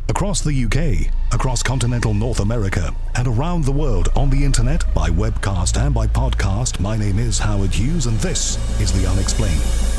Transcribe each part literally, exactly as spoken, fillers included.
Across the U K, across continental North America, and around the world on the internet, by webcast and by podcast, my name is Howard Hughes, and this is The Unexplained.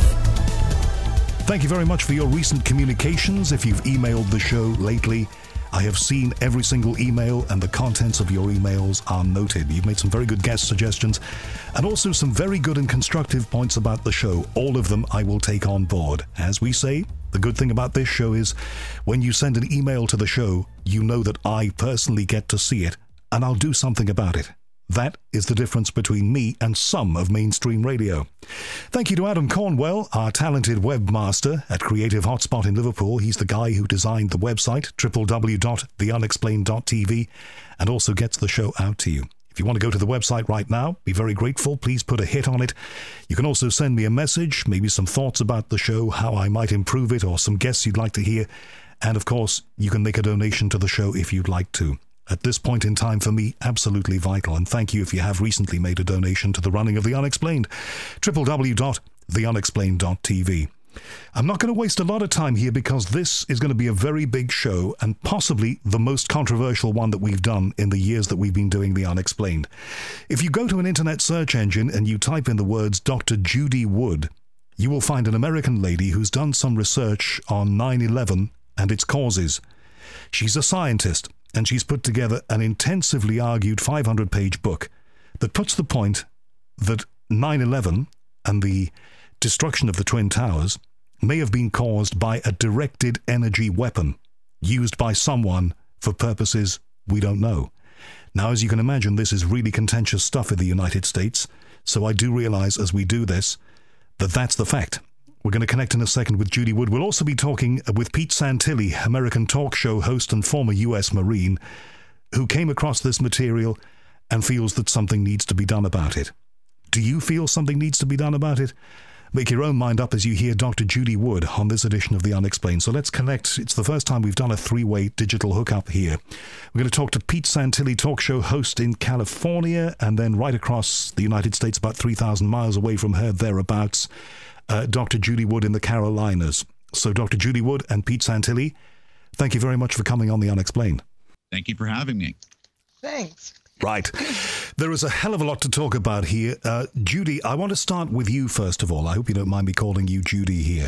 Thank you very much for your recent communications. If you've emailed the show lately, I have seen every single email, and the contents of your emails are noted. You've made some very good guest suggestions, and also some very good and constructive points about the show. All of them I will take on board. As we say, the good thing about this show is when you send an email to the show, you know that I personally get to see it, and I'll do something about it. That is the difference between me and some of mainstream radio. Thank you to Adam Cornwell, our talented webmaster at Creative Hotspot in Liverpool. He's the guy who designed the website, w w w dot the unexplained dot t v, and also gets the show out to you. If you want to go to the website right now, be very grateful. Please put a hit on it. You can also send me a message, maybe some thoughts about the show, how I might improve it, or some guests you'd like to hear. And of course, you can make a donation to the show if you'd like to. At this point in time, for me, absolutely vital. And thank you if you have recently made a donation to the running of The Unexplained. w w w dot the unexplained dot t v. I'm not going to waste a lot of time here because this is going to be a very big show and possibly the most controversial one that we've done in the years that we've been doing The Unexplained. If you go to an internet search engine and you type in the words Doctor Judy Wood, you will find an American lady who's done some research on nine eleven and its causes. She's a scientist, and she's put together an intensively argued five hundred page book that puts the point that nine eleven and the destruction of the Twin Towers may have been caused by a directed energy weapon used by someone for purposes we don't know. Now, as you can imagine, this is really contentious stuff in the United States, so I do realize as we do this that that's the fact. We're going to connect in a second with Judy Wood. We'll also be talking with Pete Santilli, American talk show host and former U S Marine, who came across this material and feels that something needs to be done about it. Do you feel something needs to be done about it? Make your own mind up as you hear Doctor Judy Wood on this edition of The Unexplained. So let's connect. It's the first time we've done a three-way digital hookup here. We're going to talk to Pete Santilli, talk show host in California, and then right across the United States, about three thousand miles away from her, thereabouts, Uh, Doctor Judy Wood in the Carolinas. So Doctor Judy Wood and Pete Santilli, thank you very much for coming on The Unexplained. Thank you for having me. Thanks. Right. There is a hell of a lot to talk about here. Uh, Judy, I want to start with you first of all. I hope you don't mind me calling you Judy here.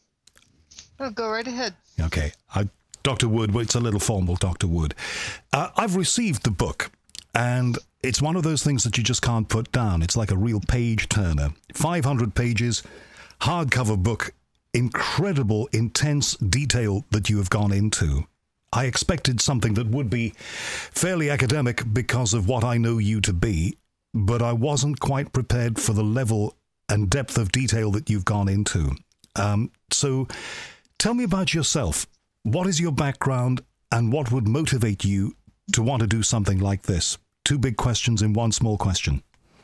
Oh, go right ahead. Okay. I, Doctor Wood, well, it's a little formal, Doctor Wood. Uh, I've received the book, and it's one of those things that you just can't put down. It's like a real page-turner. five hundred pages, hardcover book, incredible, intense detail that you have gone into. I expected something that would be fairly academic because of what I know you to be, but I wasn't quite prepared for the level and depth of detail that you've gone into. Um, so tell me about yourself. What is your background and what would motivate you to want to do something like this? Two big questions in one small question.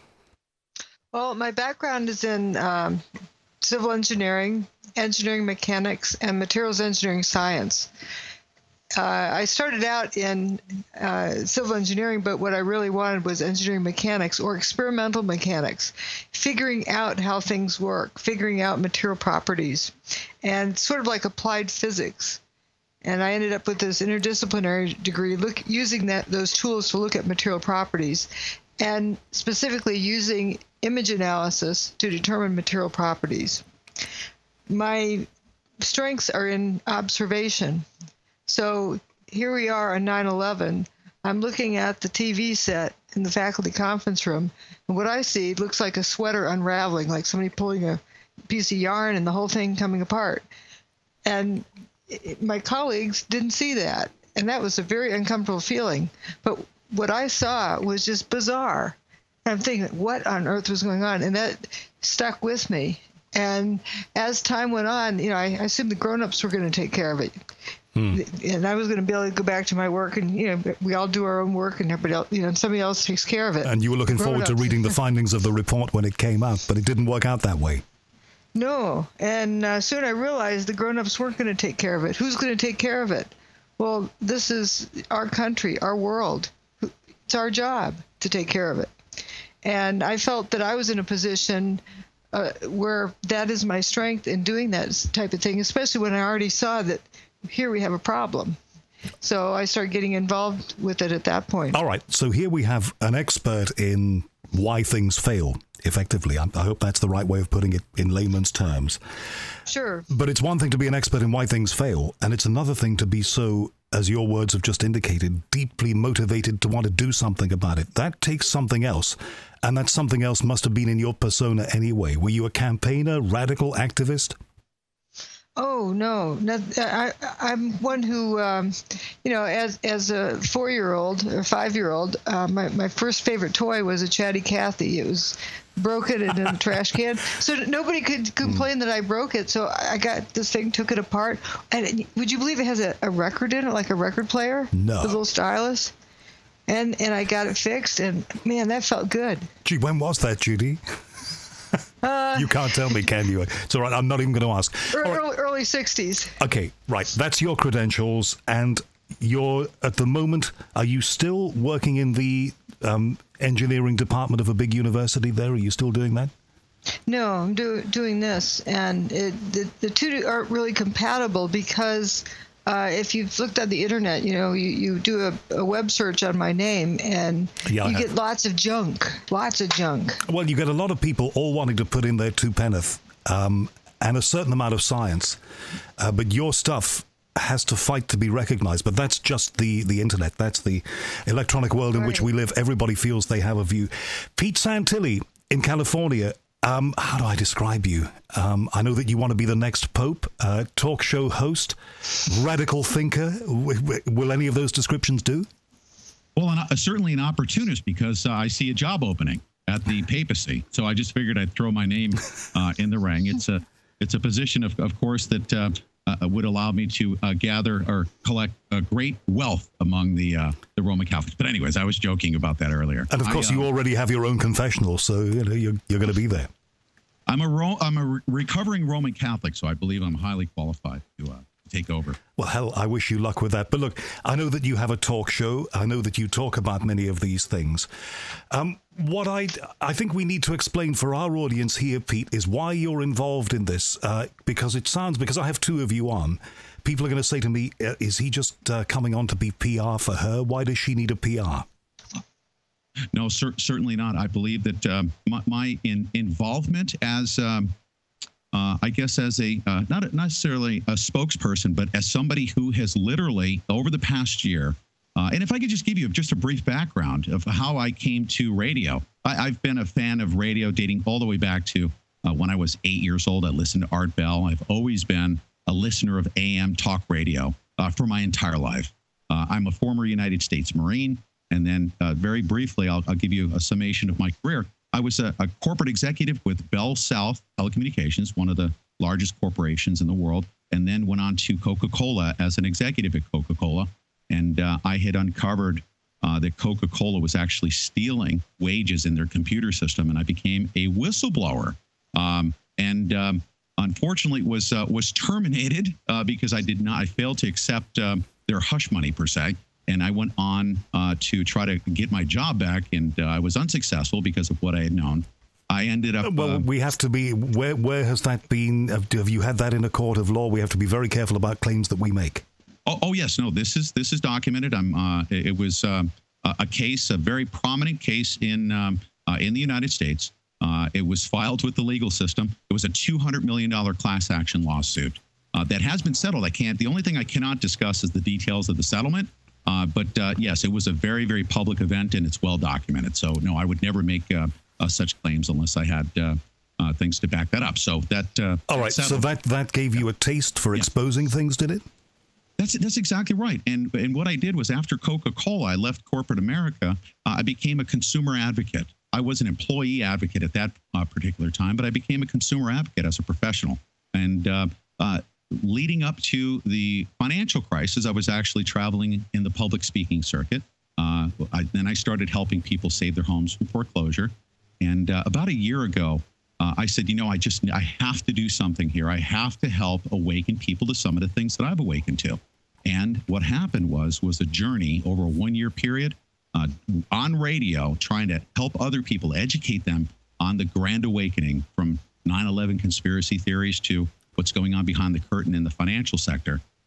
Well, my background is in um, civil engineering, engineering mechanics, and materials engineering science. Uh, I started out in uh, civil engineering, but what I really wanted was engineering mechanics or experimental mechanics, figuring out how things work, figuring out material properties, and sort of like applied physics. And I ended up with this interdisciplinary degree, look, using that those tools to look at material properties, and specifically using image analysis to determine material properties. My strengths are in observation. So here we are on nine eleven. I'm looking at the T V set in the faculty conference room, and what I see looks like a sweater unraveling, like somebody pulling a piece of yarn and the whole thing coming apart. And it, my colleagues didn't see that, and that was a very uncomfortable feeling. But what I saw was just bizarre. And I'm thinking, what on earth was going on? And that stuck with me. And as time went on, you know, I, I assumed the grown-ups were going to take care of it. Hmm. And I was going to be able to go back to my work, and, you know, we all do our own work, and everybody else, you know, somebody else takes care of it. And you were looking forward to reading the findings of the report when it came out, but it didn't work out that way. No. And uh, soon I realized the grown-ups weren't going to take care of it. Who's going to take care of it? Well, this is our country, our world. It's our job to take care of it. And I felt that I was in a position uh, where that is my strength in doing that type of thing, especially when I already saw that here we have a problem. So I started getting involved with it at that point. All right. So here we have an expert in why things fail, effectively. I, I hope that's the right way of putting it in layman's terms. Sure. But it's one thing to be an expert in why things fail, and it's another thing to be so, as your words have just indicated, deeply motivated to want to do something about it. That takes something else, and that something else must have been in your persona anyway. Were you a campaigner, radical activist? Oh, no. Not, I, I'm one who, um, you know, as as a four-year-old or five-year-old, uh, my, my first favorite toy was a Chatty Cathy. It was broken and in a trash can. So nobody could complain mm. that I broke it. So I got this thing, took it apart. And would you believe it has a, a record in it, like a record player? No. With a little stylus. And, and I got it fixed, and, man, that felt good. Gee, when was that, Judy? Uh, you can't tell me, can you? It's all right. I'm not even going to ask. Early, right. early sixties. Okay, right. That's your credentials. And you're, at the moment, are you still working in the um, engineering department of a big university there? Are you still doing that? No, I'm do, doing this. And it, the, the two aren't really compatible because uh, if you've looked at the internet, you know, you, you do a, a web search on my name and yeah, you get lots of junk, lots of junk. Well, you get a lot of people all wanting to put in their two penneth um, and a certain amount of science. Uh, but your stuff has to fight to be recognized. But that's just the, the internet. That's the electronic world in right. which we live. Everybody feels they have a view. Pete Santilli in California. Um, how do I describe you? Um, I know that you want to be the next pope, uh, talk show host, radical thinker. W- w- will any of those descriptions do? Well, an, uh, certainly an opportunist because uh, I see a job opening at the papacy. So I just figured I'd throw my name uh, in the ring. It's a it's a position, of, of course, that uh, uh, would allow me to uh, gather or collect a great wealth among the uh, the Roman Catholics. But anyways, I was joking about that earlier. And of course, I, uh, you already have your own confessional, so you know, you're, you're going to be there. I'm a Ro- I'm a re- recovering Roman Catholic, so I believe I'm highly qualified to uh, take over. Well, hell, I wish you luck with that. But look, I know that you have a talk show. I know that you talk about many of these things. Um, what I I think we need to explain for our audience here, Pete, is why you're involved in this. Uh, because it sounds, because I have two of you on, people are going to say to me, uh, is he just uh, coming on to be P R for her? Why does she need a P R? No, cer- certainly not. I believe that um, my, my in, involvement as, um, uh, I guess, as a uh, not necessarily a spokesperson, but as somebody who has literally over the past year, uh, and if I could just give you just a brief background of how I came to radio. I, I've been a fan of radio dating all the way back to uh, when I was eight years old. I listened to Art Bell. I've always been a listener of A M talk radio uh, for my entire life. Uh, I'm a former United States Marine. And then uh, very briefly, I'll, I'll give you a summation of my career. I was a, a corporate executive with Bell South Telecommunications, one of the largest corporations in the world, and then went on to Coca-Cola as an executive at Coca-Cola. And uh, I had uncovered uh, that Coca-Cola was actually stealing wages in their computer system, and I became a whistleblower. Um, and um, unfortunately, was uh, was terminated uh, because I did not. I failed to accept um, their hush money per se. And I went on uh, to try to get my job back, and uh, I was unsuccessful because of what I had known. I ended up... Well, uh, we have to be... Where where has that been? Have you had that in a court of law? We have to be very careful about claims that we make. Oh, oh yes. No, this is this is documented. I'm. Uh, it, it was um, a case, a very prominent case in, um, uh, in the United States. Uh, it was filed with the legal system. It was a two hundred million dollars class action lawsuit uh, that has been settled. I can't... The only thing I cannot discuss is the details of the settlement. Uh, but uh, yes, it was a very, very public event, and it's well documented. So no, I would never make uh, uh, such claims unless I had uh, uh, things to back that up. So that. Uh, All right. So that that gave you a taste for yeah. exposing things, did it? That's that's exactly right. And and what I did was after Coca-Cola, I left corporate America. Uh, I became a consumer advocate. I was an employee advocate at that uh, particular time, but I became a consumer advocate as a professional. And uh, uh, leading up to the financial crisis, I was actually traveling in the public speaking circuit. Uh, I, then I started helping people save their homes from foreclosure. And uh, about a year ago, uh, I said, you know, I just I have to do something here. I have to help awaken people to some of the things that I've awakened to. And what happened was was a journey over a one-year period uh, on radio, trying to help other people, educate them on the grand awakening from nine eleven conspiracy theories to what's going on behind the curtain in the financial sector.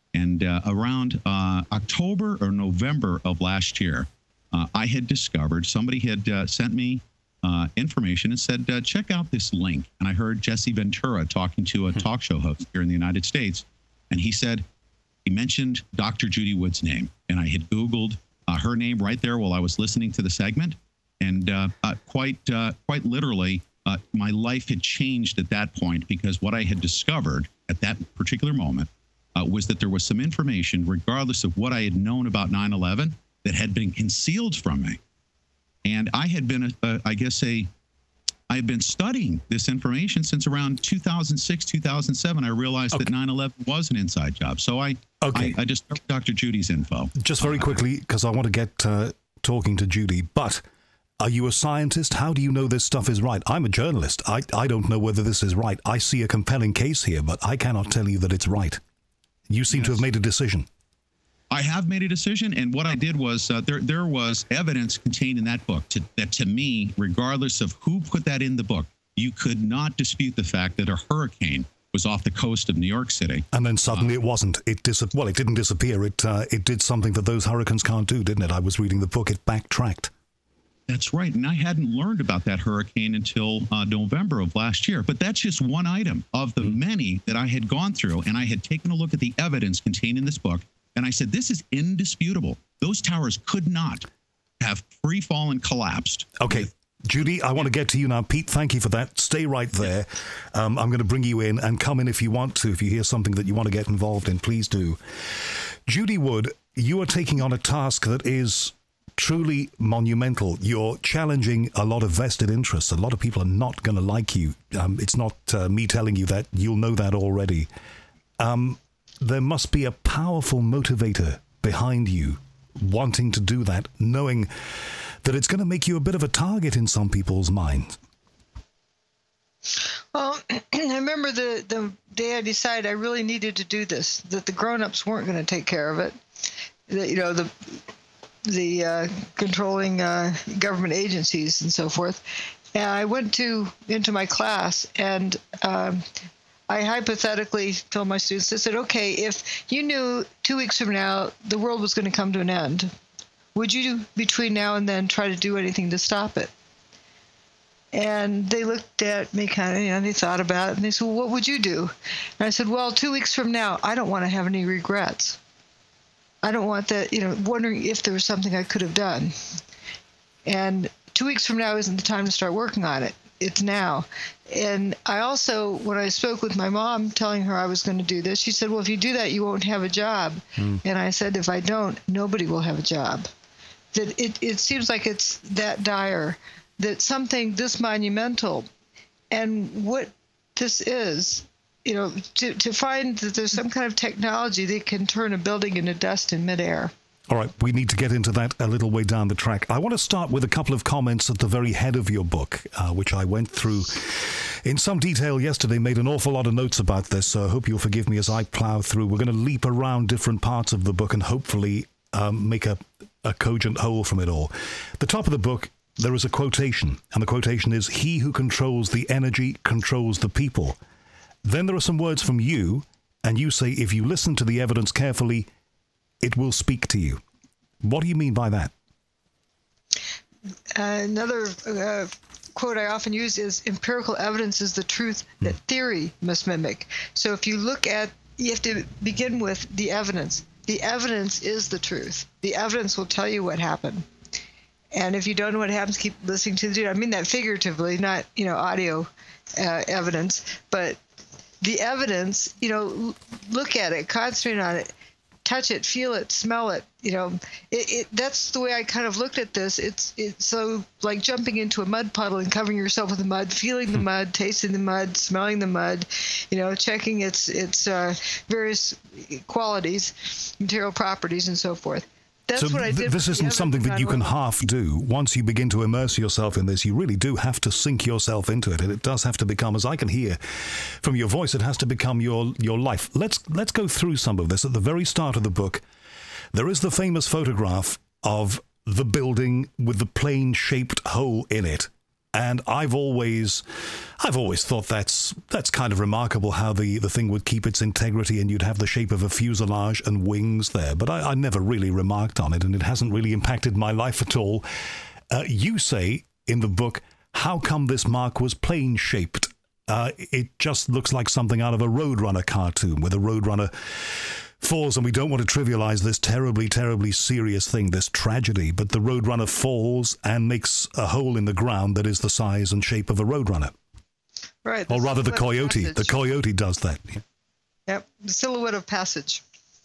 And uh, around uh, October or November of last year, uh, I had discovered somebody had uh, sent me uh, information and said, uh, check out this link. And I heard Jesse Ventura talking to a talk show host here in the United States. And he said, he mentioned Doctor Judy Wood's name. And I had Googled uh, her name right there while I was listening to the segment. And uh, uh, quite, uh, quite literally, uh, my life had changed at that point, because what I had discovered at that particular moment Uh, was that there was some information, regardless of what I had known about nine eleven, that had been concealed from me. And I had been, a, a, I guess, a, I had been studying this information since around two thousand six, two thousand seven. I realized okay. that nine eleven was an inside job. So I, okay. I, I just took Doctor Judy's info. Just very quickly, because I want to get uh, talking to Judy, but are you a scientist? How do you know this stuff is right? I'm a journalist. I, I don't know whether this is right. I see a compelling case here, but I cannot tell you that it's right. You seem yes. to have made a decision. I have made a decision, and what I did was uh, there there was evidence contained in that book to, that, to me, regardless of who put that in the book, you could not dispute the fact that a hurricane was off the coast of New York City. And then suddenly uh, it wasn't. It dis- Well, it didn't disappear. It uh, it did something that those hurricanes can't do, didn't it? I was reading the book. It backtracked. That's right. And I hadn't learned about that hurricane until uh, November of last year. But that's just one item of the many that I had gone through. And I had taken a look at the evidence contained in this book. And I said, this is indisputable. Those towers could not have free fall and collapsed. Okay. Judy, I want to get to you now. Pete, thank you for that. Stay right there. Um, I'm going to bring you in, and come in if you want to. If you hear something that you want to get involved in, please do. Judy Wood, you are taking on a task that is truly monumental. You're challenging a lot of vested interests. A lot of people are not going to like you. Um, it's not uh, me telling you that. You'll know that already. Um, there must be a powerful motivator behind you wanting to do that, knowing that it's going to make you a bit of a target in some people's minds. Well, I remember the, the day I decided I really needed to do this, that the grown-ups weren't going to take care of it. That, you know, the the uh, controlling uh, government agencies and so forth. And I went to into my class, and um, I hypothetically told my students, I said, okay, if you knew two weeks from now the world was going to come to an end, would you, between now and then, try to do anything to stop it? And they looked at me kind of, you know, they thought about it, and they said, well, what would you do? And I said, well, two weeks from now, I don't want to have any regrets. I don't want that, you know, wondering if there was something I could have done. And two weeks from now isn't the time to start working on it. It's now. And I also, when I spoke with my mom, telling her I was going to do this, she said, well, if you do that, you won't have a job. Mm. And I said, if I don't, nobody will have a job. That it, it seems like it's that dire, that something this monumental, and what this is, you know, to, to find that there's some kind of technology that can turn a building into dust in midair. All right, we need to get into that a little way down the track. I want to start with a couple of comments at the very head of your book, uh, which I went through in some detail yesterday, made an awful lot of notes about this, so I hope you'll forgive me as I plow through. We're going to leap around different parts of the book and hopefully um, make a, a cogent whole from it all. The top of the book, there is a quotation, and the quotation is, "He who controls the energy controls the people." Then there are some words from you, and you say, if you listen to the evidence carefully, it will speak to you. What do you mean by that? Uh, another uh, quote I often use is, empirical evidence is the truth that theory must mimic. So if you look at, you have to begin with the evidence. The evidence is the truth. The evidence will tell you what happened. And if you don't know what happens, keep listening to the dude. I mean that figuratively, not, you know, audio uh, evidence, but the evidence, you know, look at it, concentrate on it, touch it, feel it, smell it. You know, it, it that's the way I kind of looked at this. It's it's so like jumping into a mud puddle and covering yourself with the mud, feeling the mud, tasting the mud, smelling the mud, you know, checking its its uh, various qualities, material properties, and so forth. That's so what I did. Th- this isn't something that you can half do. Once you begin to immerse yourself in this, you really do have to sink yourself into it, and it does have to become, as I can hear from your voice, it has to become your your life. Let's let's go through some of this. At the very start of the book, there is the famous photograph of the building with the plane-shaped hole in it, And I've always, I've always thought that's that's kind of remarkable how the, the thing would keep its integrity and you'd have the shape of a fuselage and wings there. But I, I never really remarked on it, and it hasn't really impacted my life at all. Uh, you say in the book, how come this mark was plane-shaped? Uh, it just looks like something out of a Roadrunner cartoon, where the Roadrunner falls, and we don't want to trivialize this terribly, terribly serious thing, this tragedy, but the Roadrunner falls and makes a hole in the ground that is the size and shape of a Roadrunner. Right. Or rather the coyote. The coyote does that. Yeah. Yep, the silhouette of passage.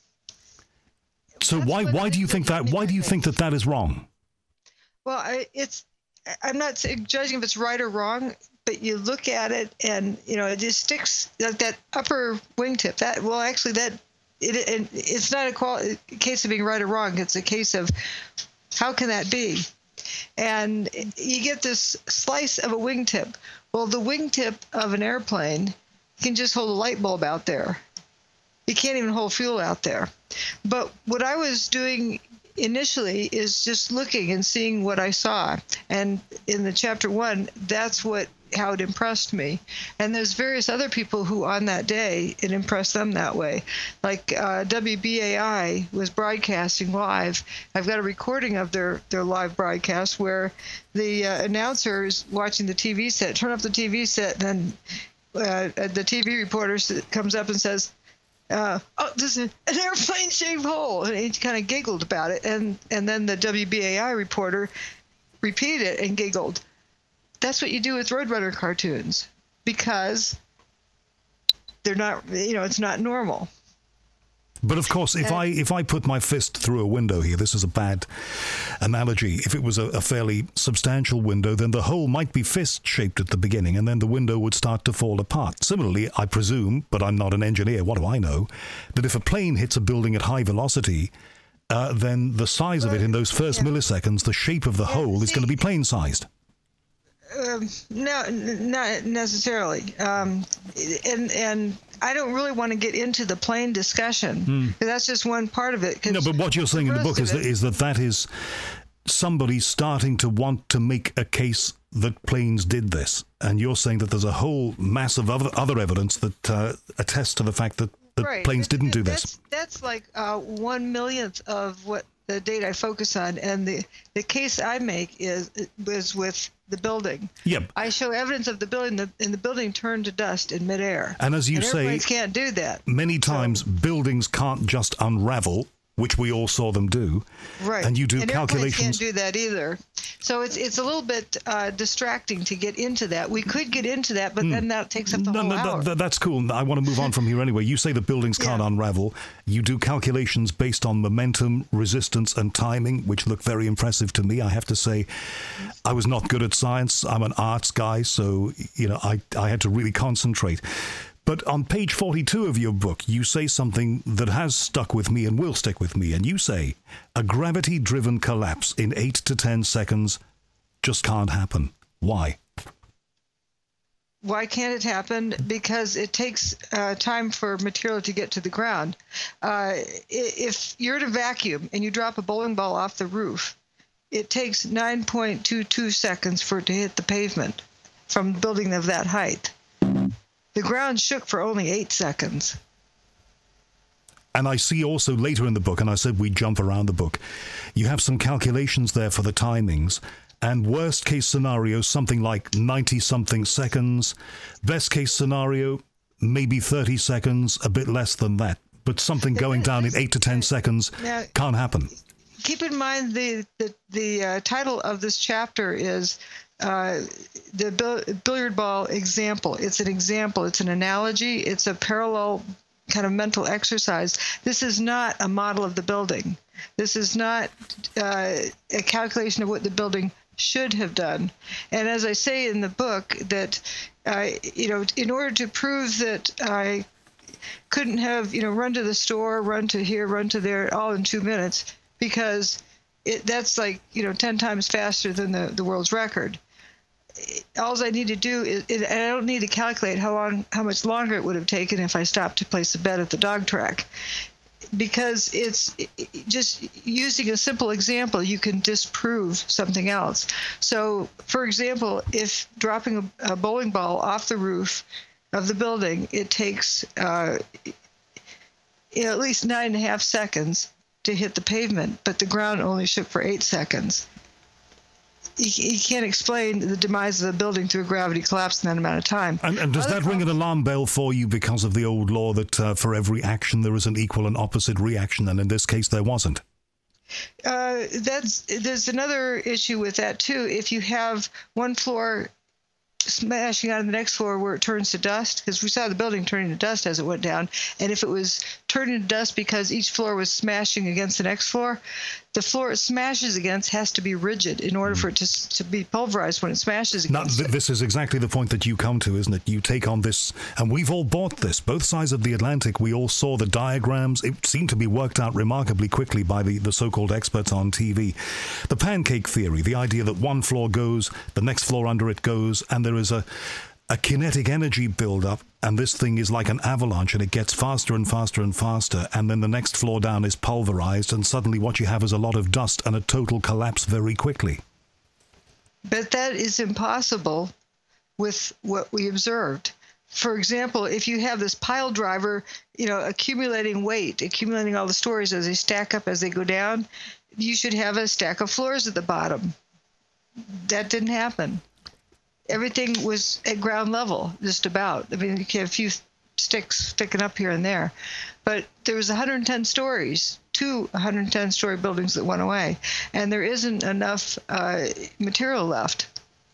So That's why why do you think that? Why do you think that that is wrong? Well, I, it's I'm not judging if it's right or wrong, but you look at it and, you know, it just sticks like that upper wingtip. That well, actually, that it, it it's not a, qual- a case of being right or wrong. It's a case of how can that be? And you get this slice of a wingtip. Well, the wingtip of an airplane can just hold a light bulb out there. You can't even hold fuel out there. But what I was doing initially is just looking and seeing what I saw. And in the chapter one, that's what how it impressed me. And there's various other people who on that day, it impressed them that way. Like uh, W B A I was broadcasting live. I've got a recording of their, their live broadcast where the uh, announcer is watching the T V set, turn up the T V set, and then uh, the T V reporter comes up and says, Uh, oh, this is an airplane-shaped hole. And he kind of giggled about it. And, and then the W B A I reporter repeated it and giggled. That's what you do with Roadrunner cartoons because they're not, you know, it's not normal. But of course, if I if I put my fist through a window here, this is a bad analogy. If it was a, a fairly substantial window, then the hole might be fist-shaped at the beginning, and then the window would start to fall apart. Similarly, I presume, but I'm not an engineer, what do I know, that if a plane hits a building at high velocity, uh, then the size of it in those first yeah. milliseconds, the shape of the yeah, hole see, is going to be plane-sized. Um, no, n- not necessarily. Um, and and I don't really want to get into the plane discussion. Hmm. That's just one part of it. No, but what you're saying in the book is that, is that that is somebody starting to want to make a case that planes did this. And you're saying that there's a whole mass of other, other evidence that uh, attests to the fact that, that right. planes didn't do that's, this. That's like uh, one millionth of what the data I focus on. And the, the case I make is, is with the building. Yep. I show evidence of the building, the, and the building turned to dust in midair. And as you and say, airplanes can't do that. Many times so, buildings can't just unravel, which we all saw them do. Right. And you do and calculations. Can't do that either. So it's it's a little bit uh, distracting to get into that. We could get into that, but mm. then that takes up the no, whole no, hour. Th- that's cool. I want to move on from here anyway. You say the buildings can't yeah. unravel. You do calculations based on momentum, resistance, and timing, which look very impressive to me. I have to say, I was not good at science. I'm an arts guy, so you know I I had to really concentrate. But on page forty-two of your book, you say something that has stuck with me and will stick with me. And you say, a gravity-driven collapse in eight to ten seconds just can't happen. Why? Why can't it happen? Because it takes uh, time for material to get to the ground. Uh, if you're in a vacuum and you drop a bowling ball off the roof, it takes nine point two two seconds for it to hit the pavement from a building of that height. The ground shook for only eight seconds. And I see also later in the book, and I said we jump around the book, you have some calculations there for the timings, and worst case scenario, something like ninety-something seconds. Best case scenario, maybe thirty seconds, a bit less than that. But something going down in eight to ten seconds now, can't happen. Keep in mind the, the, the uh, title of this chapter is Uh, the billiard ball example. It's an example. It's an analogy. It's a parallel kind of mental exercise. This is not a model of the building. This is not uh, a calculation of what the building should have done. And as I say in the book, that uh, you know, in order to prove that I couldn't have, you know, run to the store, run to here, run to there, all in two minutes, because it, that's like, you know, ten times faster than the, the world's record. All I need to do is, and I don't need to calculate how long, how much longer it would have taken if I stopped to place a bet at the dog track. because it's just using a simple example, you can disprove something else. So, for example, if dropping a, a bowling ball off the roof of the building, it takes uh, you know, at least nine and a half seconds to hit the pavement, but the ground only shook for eight seconds. You, you can't explain the demise of the building through a gravity collapse in that amount of time. And, and does Other that ring an alarm bell for you because of the old law that uh, for every action there is an equal and opposite reaction, and in this case there wasn't? Uh, that's there's another issue with that too. If you have one floor smashing out of the next floor where it turns to dust, because we saw the building turning to dust as it went down, and if it was turning to dust because each floor was smashing against the next floor, the floor it smashes against has to be rigid in order for it to, to be pulverized when it smashes against now, th- this is exactly the point that you come to, isn't it? You take on this, and we've all bought this. Both sides of the Atlantic, we all saw the diagrams. It seemed to be worked out remarkably quickly by the, the so-called experts on T V. The pancake theory, the idea that one floor goes, the next floor under it goes, and there is a a kinetic energy build-up, and this thing is like an avalanche, and it gets faster and faster and faster, and then the next floor down is pulverized, and suddenly what you have is a lot of dust and a total collapse very quickly. But that is impossible with what we observed. For example, if you have this pile driver, you know, accumulating weight, accumulating all the stories as they stack up as they go down, you should have a stack of floors at the bottom. That didn't happen. Everything was at ground level, just about. I mean, you have a few sticks sticking up here and there. But there was one hundred ten stories, two one hundred ten story buildings that went away. And there isn't enough uh, material left.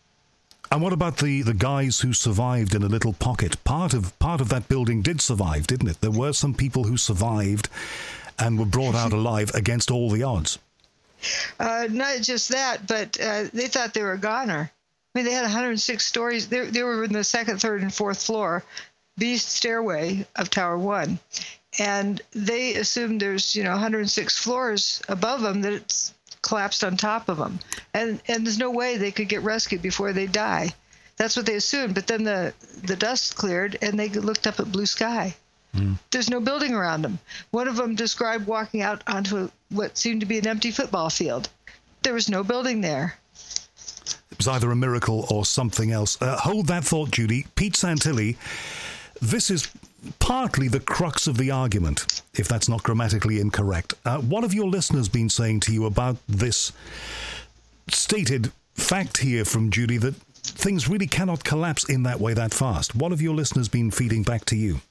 And what about the, the guys who survived in a little pocket? Part of part of that building did survive, didn't it? There were some people who survived and were brought out alive against all the odds. Uh, not just that, but uh, they thought they were a goner. I mean, they had one hundred six stories. They, they were in the second, third, and fourth floor, B stairway of Tower One, and they assumed there's, you know, one hundred six floors above them that it's collapsed on top of them, and and there's no way they could get rescued before they die. That's what they assumed. But then the the dust cleared, and they looked up at blue sky. Mm. There's no building around them. One of them described walking out onto what seemed to be an empty football field. There was no building there. It was either a miracle or something else. Uh, hold that thought, Judy. Pete Santilli, this is partly the crux of the argument, if that's not grammatically incorrect. Uh, what have your listeners been saying to you about this stated fact here from Judy that things really cannot collapse in that way that fast? What have your listeners been feeding back to you?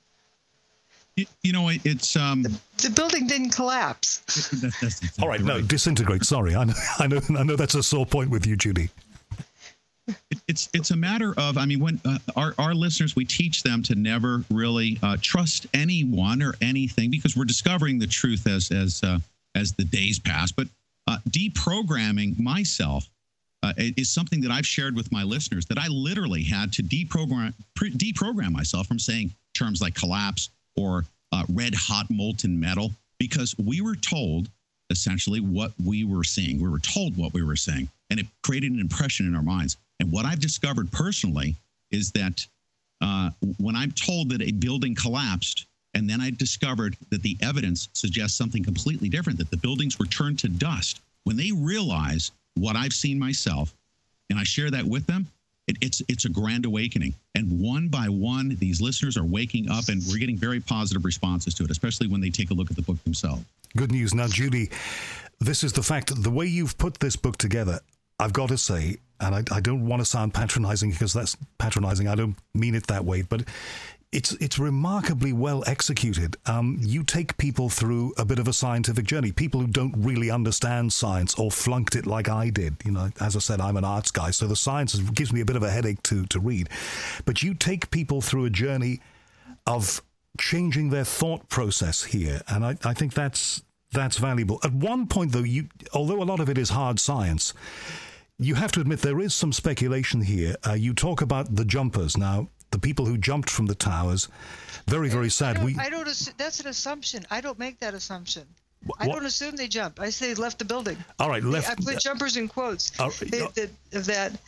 You, you know, it's... Um, the, the building didn't collapse. That, that's exactly All right, no, right. disintegrate. Sorry, I know, I know, I know that's a sore point with you, Judy. It, it's it's a matter of, I mean, when uh, our, our listeners, we teach them to never really uh, trust anyone or anything, because we're discovering the truth as as uh, as the days pass. But uh, deprogramming myself uh, is something that I've shared with my listeners, that I literally had to deprogram pre- deprogram myself from saying terms like collapse or uh, red hot molten metal, because we were told essentially what we were seeing. We were told what we were seeing, and it created an impression in our minds. And what I've discovered personally is that uh, when I'm told that a building collapsed, and then I discovered that the evidence suggests something completely different, that the buildings were turned to dust, when they realize what I've seen myself, and I share that with them, it, it's it's a grand awakening. And one by one, these listeners are waking up, and we're getting very positive responses to it, especially when they take a look at the book themselves. Good news. Now, Judy, this is the fact. The way you've put this book together, I've got to say, and I, I don't want to sound patronizing, because that's patronizing. I don't mean it that way, but it's it's remarkably well executed. Um, you take people through a bit of a scientific journey, people who don't really understand science or flunked it like I did. You know, as I said, I'm an arts guy, so the science is, gives me a bit of a headache to, to read. But you take people through a journey of changing their thought process here, and I, I think that's that's valuable. At one point, though, you although a lot of it is hard science, you have to admit there is some speculation here. Uh, you talk about the jumpers. Now, the people who jumped from the towers, very, very sad. I don't, we, I don't assu- that's an assumption. I don't make that assumption. Wh- I what? don't assume they jumped. I say they left the building. All right, left. I put jumpers in quotes Uh, they, that, of that. But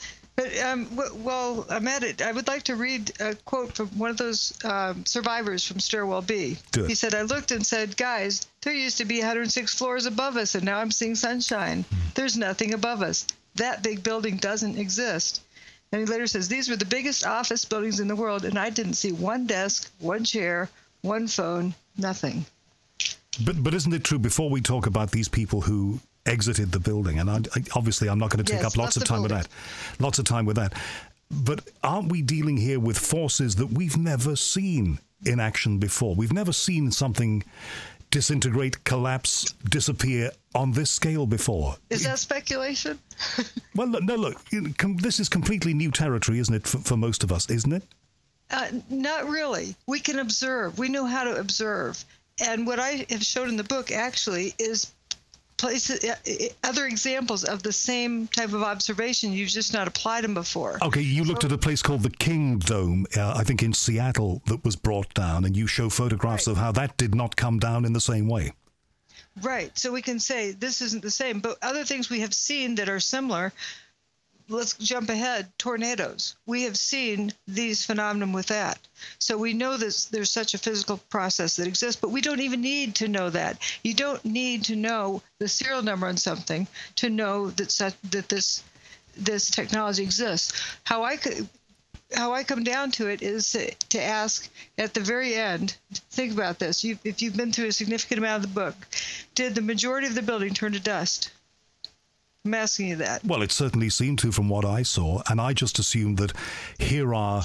But, um, w- well, I'm at it. I would like to read a quote from one of those um, survivors from Stairwell B. Good. He said, I looked and said, guys, there used to be one hundred six floors above us, and now I'm seeing sunshine. Mm. There's nothing above us. That big building doesn't exist. And he later says, these were the biggest office buildings in the world, and I didn't see one desk, one chair, one phone, nothing. But but isn't it true, before we talk about these people who exited the building, and I, I, obviously I'm not going to take yes, up lots of time building. with that, lots of time with that, but aren't we dealing here with forces that we've never seen in action before? We've never seen something disintegrate, collapse, disappear on this scale before. Is that speculation? Well, look, no, look, this is completely new territory, isn't it, for, for most of us, isn't it? Uh, not really. We can observe. We know how to observe. And what I have shown in the book actually is places, other examples of the same type of observation. You've just not applied them before. Okay, you looked so, at a place called the King Dome, uh, I think in Seattle, that was brought down, and you show photographs right. of how that did not come down in the same way. Right. So we can say this isn't the same, but other things we have seen that are similar. Let's jump ahead. Tornadoes. We have seen these phenomena with that. So we know that there's such a physical process that exists, but we don't even need to know that. You don't need to know the serial number on something to know that such, that this this technology exists. How I could, how I come down to it is to, to ask at the very end, think about this. You, if you've been through a significant amount of the book, did the majority of the building turn to dust? I'm asking you that. Well, it certainly seemed to from what I saw, and I just assumed that here are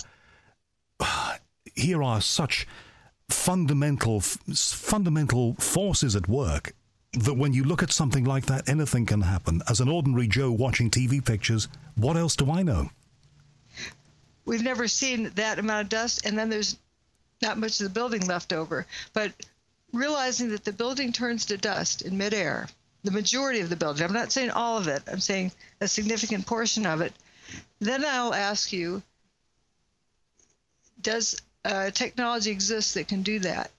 here are such fundamental fundamental forces at work that when you look at something like that, anything can happen. As an ordinary Joe watching T V pictures, what else do I know? We've never seen that amount of dust, and then there's not much of the building left over. But realizing that the building turns to dust in midair, the majority of the building, I'm not saying all of it, I'm saying a significant portion of it, then I'll ask you, does uh, technology exist that can do that?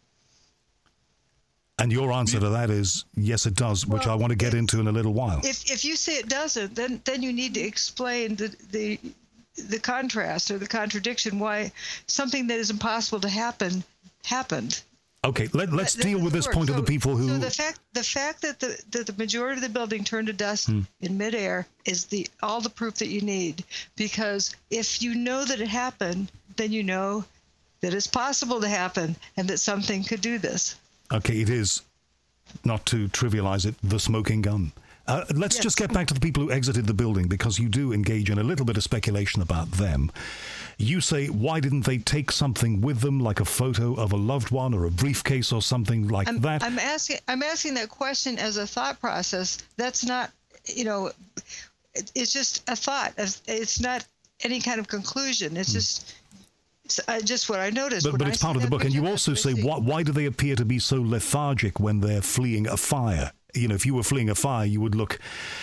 And your answer to that is, yes, it does, which well, I want to get if, into in a little while. If if you say it doesn't, then, then you need to explain the, the the contrast or the contradiction, why something that is impossible to happen happened. Okay, let, let's that, deal with this point so, of the people who... So the fact the fact that the, that the majority of the building turned to dust hmm. in midair is the all the proof that you need. Because if you know that it happened, then you know that it's possible to happen and that something could do this. Okay, it is, not to trivialize it, the smoking gun. Uh, let's yes. just get back to the people who exited the building, because you do engage in a little bit of speculation about them. You say, why didn't they take something with them, like a photo of a loved one or a briefcase or something like I'm, that? I'm asking, I'm asking that question as a thought process. That's not, you know, it's just a thought. It's not any kind of conclusion. It's mm. just... It's uh, just what I noticed. But, but it's part of the book. And you also say, why, why do they appear to be so lethargic when they're fleeing a fire? You know, if you were fleeing a fire, you would look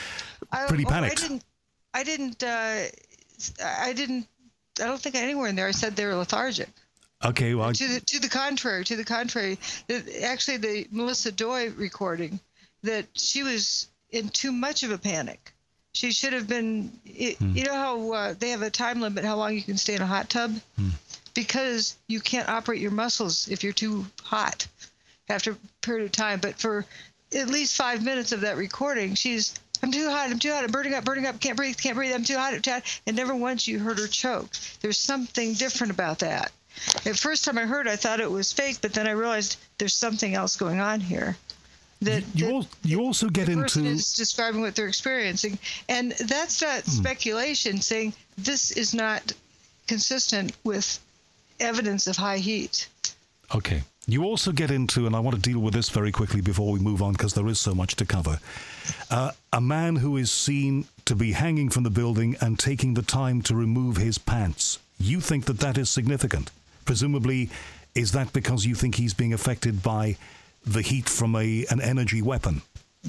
pretty I, panicked. Oh, I didn't, I didn't, uh, I didn't, I don't think anywhere in there I said they were lethargic. Okay, well. To the, to the contrary, to the contrary. Actually, the Melissa Doi recording, that she was in too much of a panic. She should have been, it, hmm. you know how uh, they have a time limit, how long you can stay in a hot tub? Hmm. Because you can't operate your muscles if you're too hot after a period of time. But for at least five minutes of that recording, she's, I'm too hot, I'm too hot, I'm burning up, burning up, can't breathe, can't breathe, I'm too hot, I'm too hot. And never once you heard her choke. There's something different about that. The first time I heard it, I thought it was fake, but then I realized there's something else going on here. That, you, that al- you also get the into... person is describing what they're experiencing. And that's not hmm. speculation, saying this is not consistent with evidence of high heat. Okay. You also get into, and I want to deal with this very quickly before we move on, because there is so much to cover, uh, a man who is seen to be hanging from the building and taking the time to remove his pants. You think that that is significant? Presumably, is that because you think he's being affected by the heat from a an energy weapon?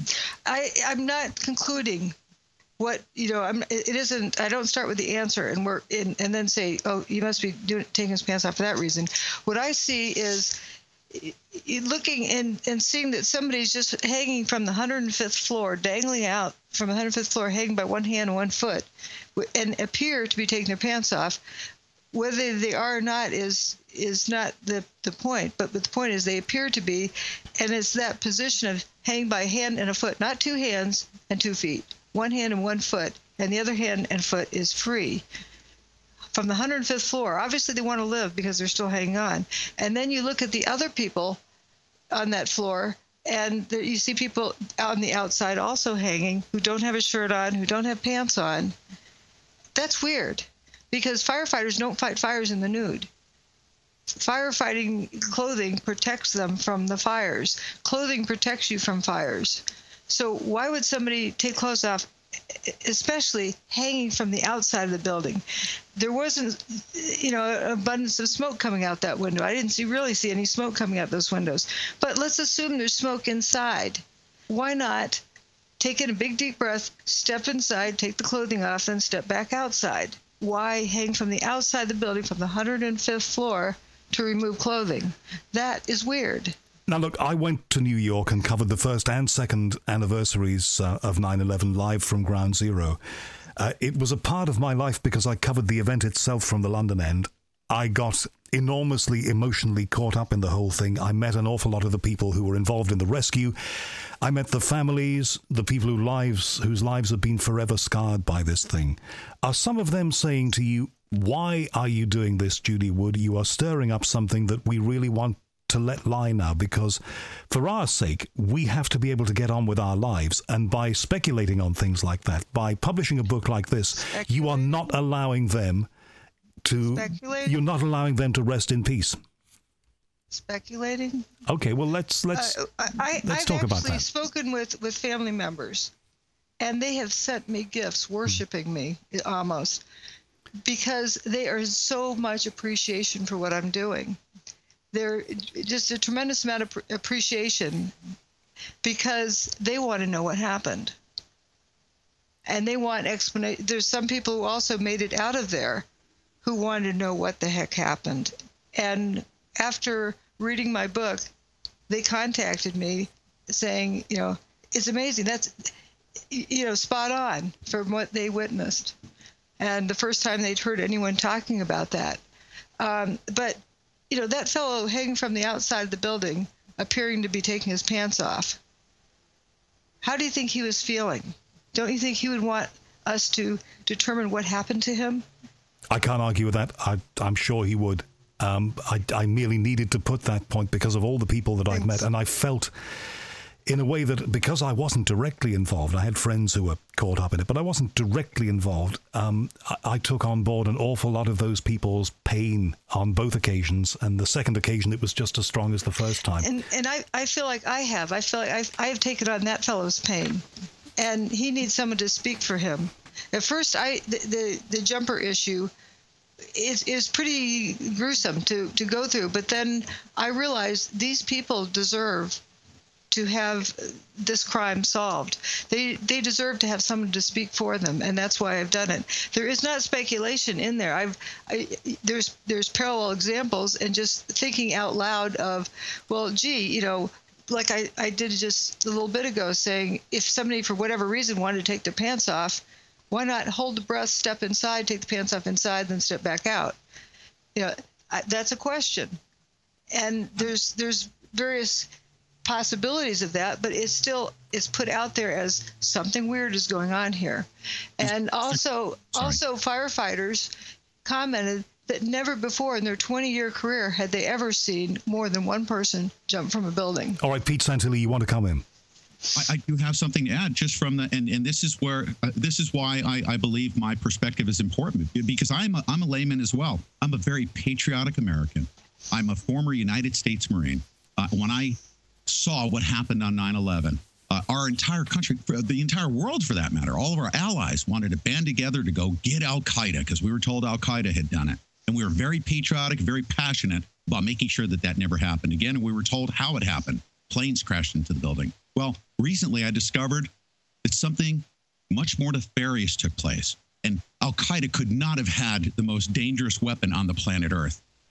I, I'm not concluding what, you know, I'm, it isn't, I don't start with the answer and work in, and then say, oh, you must be doing, taking his pants off for that reason. What I see is looking and, and seeing that somebody's just hanging from the one hundred fifth floor, dangling out from the one hundred fifth floor, hanging by one hand and one foot, and appear to be taking their pants off. Whether they are or not is is not the, the point, but, but the point is they appear to be, and it's that position of hanging by a hand and a foot, not two hands and two feet, one hand and one foot, and the other hand and foot is free. From the one hundred fifth floor, obviously they want to live because they're still hanging on. And then you look at the other people on that floor, and there, you see people on the outside also hanging who don't have a shirt on, who don't have pants on. That's weird, because firefighters don't fight fires in the nude. Firefighting clothing protects them from the fires. Clothing protects you from fires. So why would somebody take clothes off, especially hanging from the outside of the building? There wasn't, you know, an abundance of smoke coming out that window. I didn't see really see any smoke coming out those windows. But let's assume there's smoke inside. Why not take in a big deep breath, step inside, take the clothing off, then step back outside? Why hang from the outside of the building from the one hundred fifth floor to remove clothing? That is weird. Now, look, I went to New York and covered the first and second anniversaries uh, of nine eleven live from Ground Zero. Uh, it was a part of my life because I covered the event itself from the London end. I got enormously emotionally caught up in the whole thing. I met an awful lot of the people who were involved in the rescue. I met the families, the people who lives, whose lives have been forever scarred by this thing. Are some of them saying to you, why are you doing this, Judy Wood? You are stirring up something that we really want to let lie now, because for our sake, we have to be able to get on with our lives. And by speculating on things like that, by publishing a book like this, you are not allowing them to, you're not allowing them to rest in peace. Speculating? Okay, well, let's, let's, uh, I, let's I've talk about that. I've actually spoken with, with family members, and they have sent me gifts, worshiping me almost, because they are so much appreciation for what I'm doing. They're just a tremendous amount of appreciation because they want to know what happened. And they want explanation. There's some people who also made it out of there who wanted to know what the heck happened. And after reading my book, they contacted me saying, you know, it's amazing. That's, you know, spot on from what they witnessed. And the first time they'd heard anyone talking about that. Um, but you know, that fellow hanging from the outside of the building, appearing to be taking his pants off, how do you think he was feeling? Don't you think he would want us to determine what happened to him? I can't argue with that. I, I'm sure he would. Um, I, I merely needed to put that point because of all the people that I've met, and I felt in a way that because I wasn't directly involved, I had friends who were caught up in it, but I wasn't directly involved. Um, I, I took on board an awful lot of those people's pain on both occasions, and the second occasion it was just as strong as the first time. And and I, I feel like I have. I feel like I've, I have taken on that fellow's pain, and he needs someone to speak for him. At first, I the the, the jumper issue is is pretty gruesome to, to go through, but then I realized these people deserve to have this crime solved. They they deserve to have someone to speak for them, and that's why I've done it. There is not speculation in there. I've I, there's there's parallel examples, and just thinking out loud of, well, gee, you know, like I, I did just a little bit ago, saying if somebody for whatever reason wanted to take their pants off, why not hold the breath, step inside, take the pants off inside, then step back out? You know, I, that's a question, and there's there's various possibilities of that, but it's still it's put out there as something weird is going on here. And also Sorry. also firefighters commented that never before in their twenty-year career had they ever seen more than one person jump from a building. All right, Pete Santilli, you want to come in? I, I do have something to add just from the, and, and this is where, uh, this is why I, I believe my perspective is important, because I'm a, I'm a layman as well. I'm a very patriotic American. I'm a former United States Marine. Uh, when I saw what happened on nine eleven, uh, our entire country, the entire world for that matter, all of our allies wanted to band together to go get Al-Qaeda because we were told Al-Qaeda had done it. And we were very patriotic, very passionate about making sure that that never happened again. And we were told how it happened. Planes crashed into the building. Well, recently I discovered that something much more nefarious took place. And Al-Qaeda could not have had the most dangerous weapon on the planet Earth.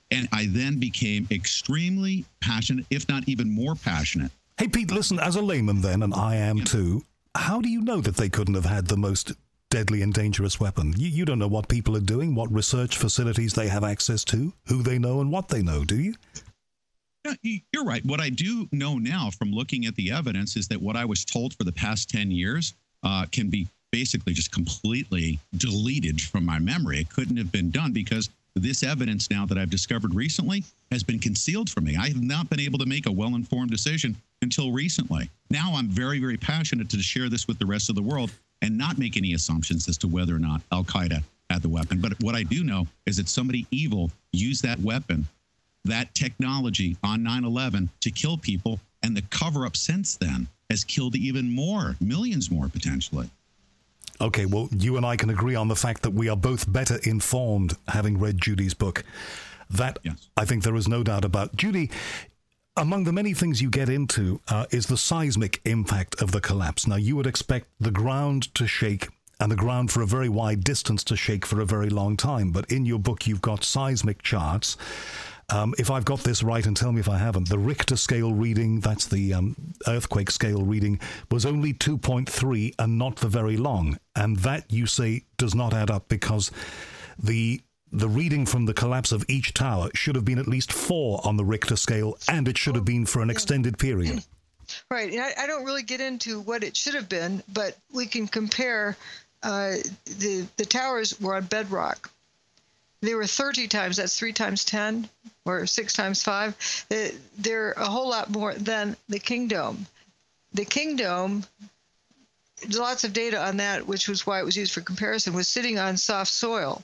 And I then became extremely passionate, if not even more passionate. Hey, Pete, listen, as a layman then, and I am Yeah. too, how do you know that they couldn't have had the most deadly and dangerous weapon? You, you don't know what people are doing, what research facilities they have access to, who they know and what they know, do you? Yeah, y- You're right. What I do know now from looking at the evidence is that what I was told for the past ten years uh, can be basically just completely deleted from my memory. It couldn't have been done because this evidence now that I've discovered recently has been concealed from me. I have not been able to make a well-informed decision until recently. Now I'm very, very passionate to share this with the rest of the world and not make any assumptions as to whether or not Al-Qaeda had the weapon. But what I do know is that somebody evil used that weapon, that technology on nine eleven to kill people, and the cover-up since then has killed even more, millions more potentially. Okay, well, you and I can agree on the fact that we are both better informed having read Judy's book. That, Yes. I think there is no doubt about. Judy, among the many things you get into uh, is the seismic impact of the collapse. Now, you would expect the ground to shake and the ground for a very wide distance to shake for a very long time. But in your book, you've got seismic charts. Um, if I've got this right, and tell me if I haven't, the Richter scale reading, that's the um, earthquake scale reading, was only two point three and not for very long. And that, you say, does not add up because the the reading from the collapse of each tower should have been at least four on the Richter scale, and it should have been for an extended period. Right. And I, I don't really get into what it should have been, but we can compare. Uh, the the towers were on bedrock. They were thirty times. That's three times ten, or six times five. They, they're a whole lot more than the King Dome. The King Dome, there's lots of data on that, which was why it was used for comparison, was sitting on soft soil,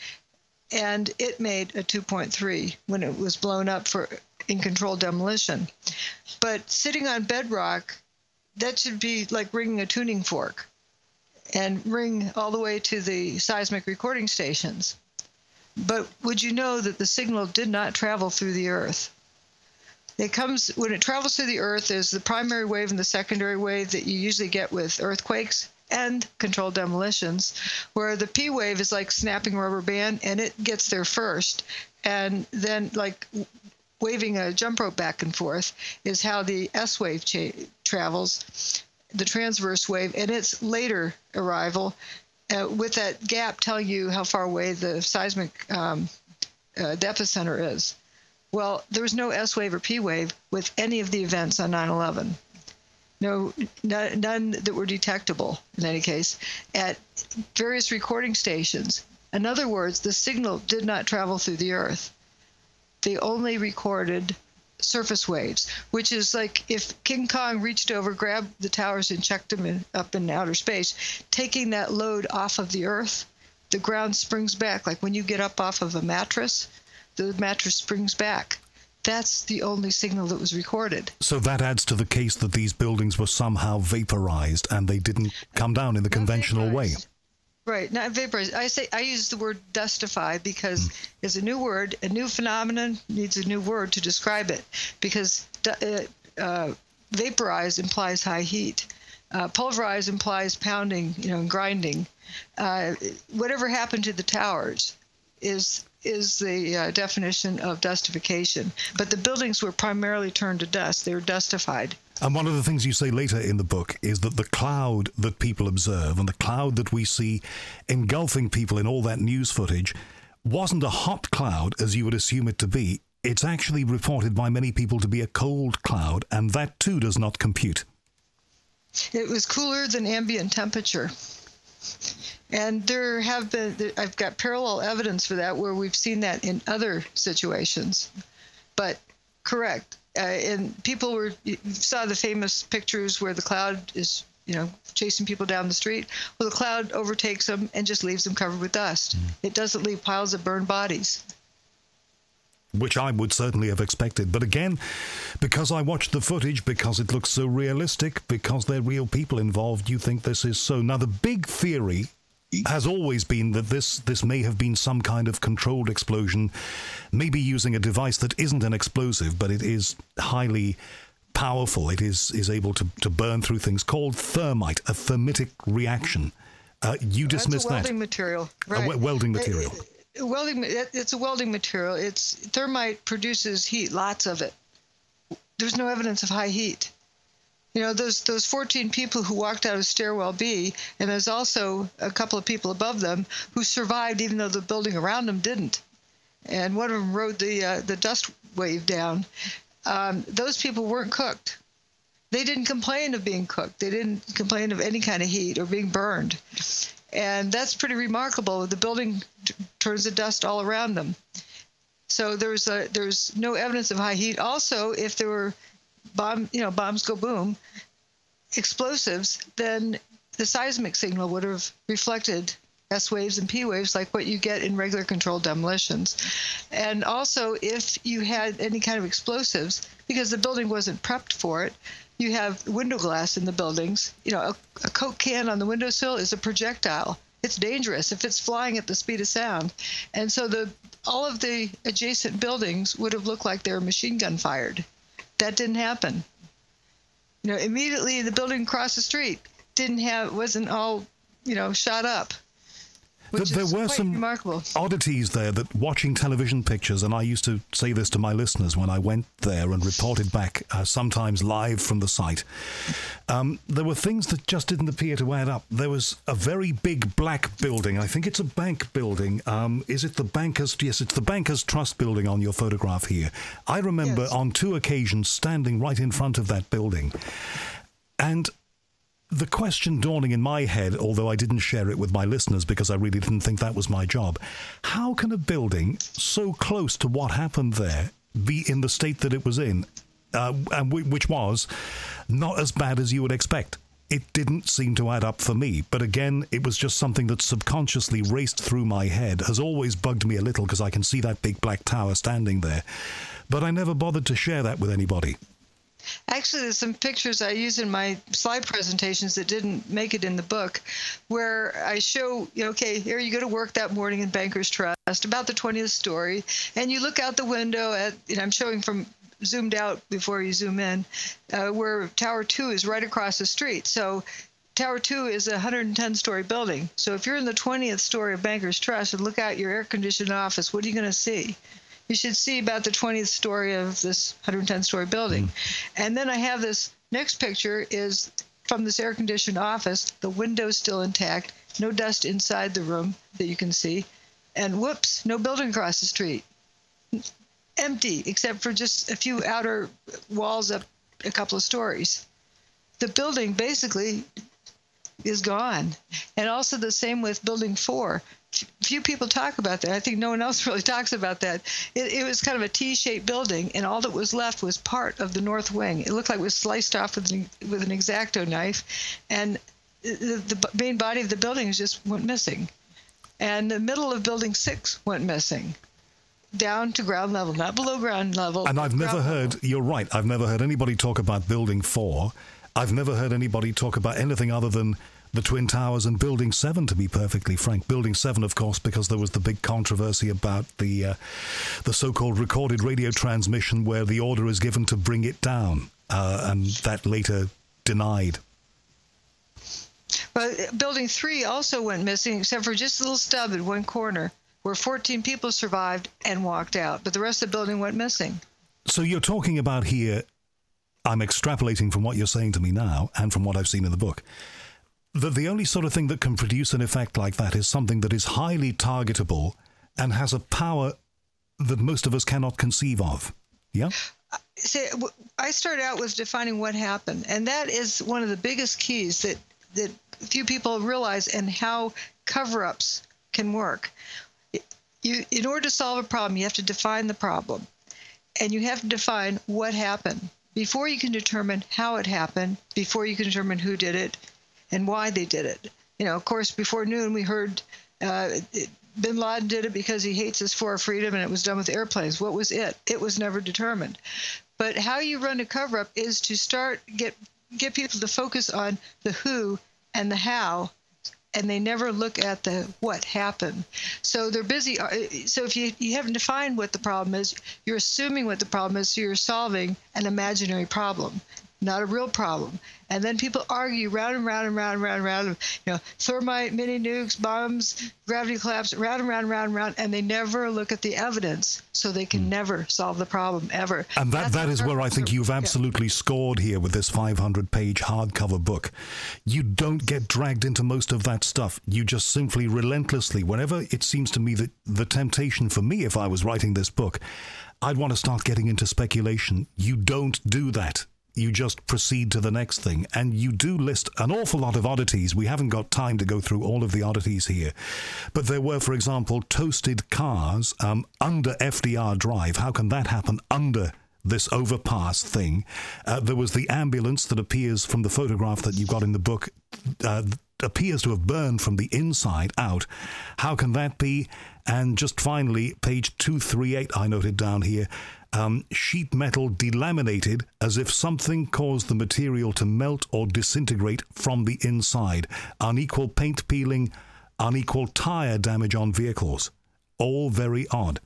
and it made a two point three when it was blown up for in controlled demolition. But sitting on bedrock, that should be like ringing a tuning fork and ring all the way to the seismic recording stations. But would you know that the signal did not travel through the earth? It comes, when it travels through the earth, there's the primary wave and the secondary wave that you usually get with earthquakes and controlled demolitions, where the P wave is like snapping a rubber band and it gets there first. And then like waving a jump rope back and forth is how the S wave cha- travels, the transverse wave, and its later arrival Uh, with that gap telling you how far away the seismic um, uh, the epicenter is. Well, there was no S wave or P wave with any of the events on nine eleven. No, no, none that were detectable in any case at various recording stations. In other words, the signal did not travel through the earth. They only recorded surface waves, which is like if King Kong reached over, grabbed the towers and checked them in, up in outer space, taking that load off of the earth, the ground springs back. Like when you get up off of a mattress, the mattress springs back. That's the only signal that was recorded. So that adds to the case that these buildings were somehow vaporized and they didn't come down in the conventional way. Right, not vaporized. I say I use the word dustify because mm. it's a new word. A new phenomenon needs a new word to describe it, because uh, uh, vaporize implies high heat. Uh, pulverize implies pounding, you know, and grinding. Uh, whatever happened to the towers is is the uh, definition of dustification. But the buildings were primarily turned to dust. They were dustified. And one of the things you say later in the book is that the cloud that people observe and the cloud that we see engulfing people in all that news footage wasn't a hot cloud as you would assume it to be. It's actually reported by many people to be a cold cloud, and that too does not compute. It was cooler than ambient temperature. And there have been, I've got parallel evidence for that where we've seen that in other situations. But correct. Uh, and people were, you saw the famous pictures where the cloud is, you know, chasing people down the street. Well, the cloud overtakes them and just leaves them covered with dust. Mm. It doesn't leave piles of burned bodies. Which I would certainly have expected. But again, because I watched the footage, because it looks so realistic, because there are real people involved, you think this is so. Now, the big theory has always been that this this may have been some kind of controlled explosion, maybe using a device that isn't an explosive, but it is highly powerful. It is, is able to, to burn through things, called thermite, a thermitic reaction. Uh, you dismiss that. That's a welding that. material. Right. A we- welding material. It, welding, it's a welding material. It's thermite produces heat, lots of it. There's no evidence of high heat. You know, those those fourteen people who walked out of stairwell B, and there's also a couple of people above them who survived even though the building around them didn't. And one of them rode the uh, the dust wave down. Um, those people weren't cooked. They didn't complain of being cooked. They didn't complain of any kind of heat or being burned. And that's pretty remarkable. The building t- turns the dust all around them. So there's a, there's no evidence of high heat. Also, if there were bomb, you know, bombs go boom, explosives, then the seismic signal would have reflected S waves and P waves like what you get in regular controlled demolitions. And also, if you had any kind of explosives, because the building wasn't prepped for it, you have window glass in the buildings. You know, a, a Coke can on the windowsill is a projectile. It's dangerous if it's flying at the speed of sound. And so the all of the adjacent buildings would have looked like they were machine gun fired. That didn't happen. You know, immediately the building across the street didn't have, wasn't all, you know, shot up. Which there is were quite some remarkable. oddities there that watching television pictures, and I used to say this to my listeners when I went there and reported back, uh, sometimes live from the site, um, there were things that just didn't appear to add up. There was a very big black building. I think it's a bank building. Um, is it the Bankers? Yes, it's the Bankers Trust building on your photograph here. I remember Yes. on two occasions standing right in front of that building. And the question dawning in my head, although I didn't share it with my listeners because I really didn't think that was my job, how can a building so close to what happened there be in the state that it was in, uh, and w- which was not as bad as you would expect? It didn't seem to add up for me, but again, it was just something that subconsciously raced through my head, has always bugged me a little because I can see that big black tower standing there, but I never bothered to share that with anybody. Actually, there's some pictures I use in my slide presentations that didn't make it in the book, where I show, you know, okay, here you go to work that morning in Bankers Trust, about the twentieth story, and you look out the window at, you know, I'm showing from zoomed out before you zoom in, uh, where Tower two is right across the street. So Tower two is a one hundred ten story building. So if you're in the twentieth story of Bankers Trust and look out your air-conditioned office, what are you going to see? You should see about the twentieth story of this one hundred ten story building. Mm. And then I have this next picture is from this air-conditioned office, the window's still intact, no dust inside the room that you can see, and whoops, no building across the street. Empty, except for just a few outer walls up a couple of stories. The building basically is gone. And also the same with building four. Few people talk about that. I think no one else really talks about that. It, it was kind of a T-shaped building, and all that was left was part of the north wing. It looked like it was sliced off with an, with an X-Acto knife, and the, the main body of the building just went missing. And the middle of building six went missing, down to ground level, not below ground level. And I've never heard, level. You're right, I've never heard anybody talk about building four. I've never heard anybody talk about anything other than the Twin Towers and Building seven, to be perfectly frank. Building seven, of course, because there was the big controversy about the uh, the so-called recorded radio transmission where the order is given to bring it down, uh, and that later denied. Well, Building three also went missing, except for just a little stub in one corner, where fourteen people survived and walked out, but the rest of the building went missing. So you're talking about here, I'm extrapolating from what you're saying to me now, and from what I've seen in the book, that the only sort of thing that can produce an effect like that is something that is highly targetable and has a power that most of us cannot conceive of. Yeah? See, I started out with defining what happened, and that is one of the biggest keys that, that few people realize, and how cover-ups can work. You, in order to solve a problem, you have to define the problem, and you have to define what happened before you can determine how it happened, before you can determine who did it, and why they did it. You know, of course, before noon, we heard uh, it, Bin Laden did it because he hates us for our freedom, and it was done with airplanes. What was it? It was never determined. But how you run a cover-up is to start get get people to focus on the who and the how, and they never look at the what happened. So they're busy. So if you, you haven't defined what the problem is, you're assuming what the problem is, so you're solving an imaginary problem. not a real problem. And then people argue round and round and round and round and round, you know, thermite, mini nukes, bombs, gravity collapse, round and round and round and round, and they never look at the evidence, so they can mm. never solve the problem, ever. And that, that is where I think you've absolutely scored here with this five hundred page hardcover book. You don't get dragged into most of that stuff. You just simply relentlessly, whenever it seems to me that the temptation for me, if I was writing this book, I'd want to start getting into speculation. You don't do that. You just proceed to the next thing. And you do list an awful lot of oddities. We haven't got time to go through all of the oddities here. But there were, for example, toasted cars um, under F D R Drive. How can that happen under this overpass thing? Uh, there was the ambulance that appears from the photograph that you've got in the book, uh, appears to have burned from the inside out. How can that be? And just finally, page two thirty-eight, I noted down here, um, sheet metal delaminated as if something caused the material to melt or disintegrate from the inside. Unequal paint peeling, unequal tire damage on vehicles. All very odd.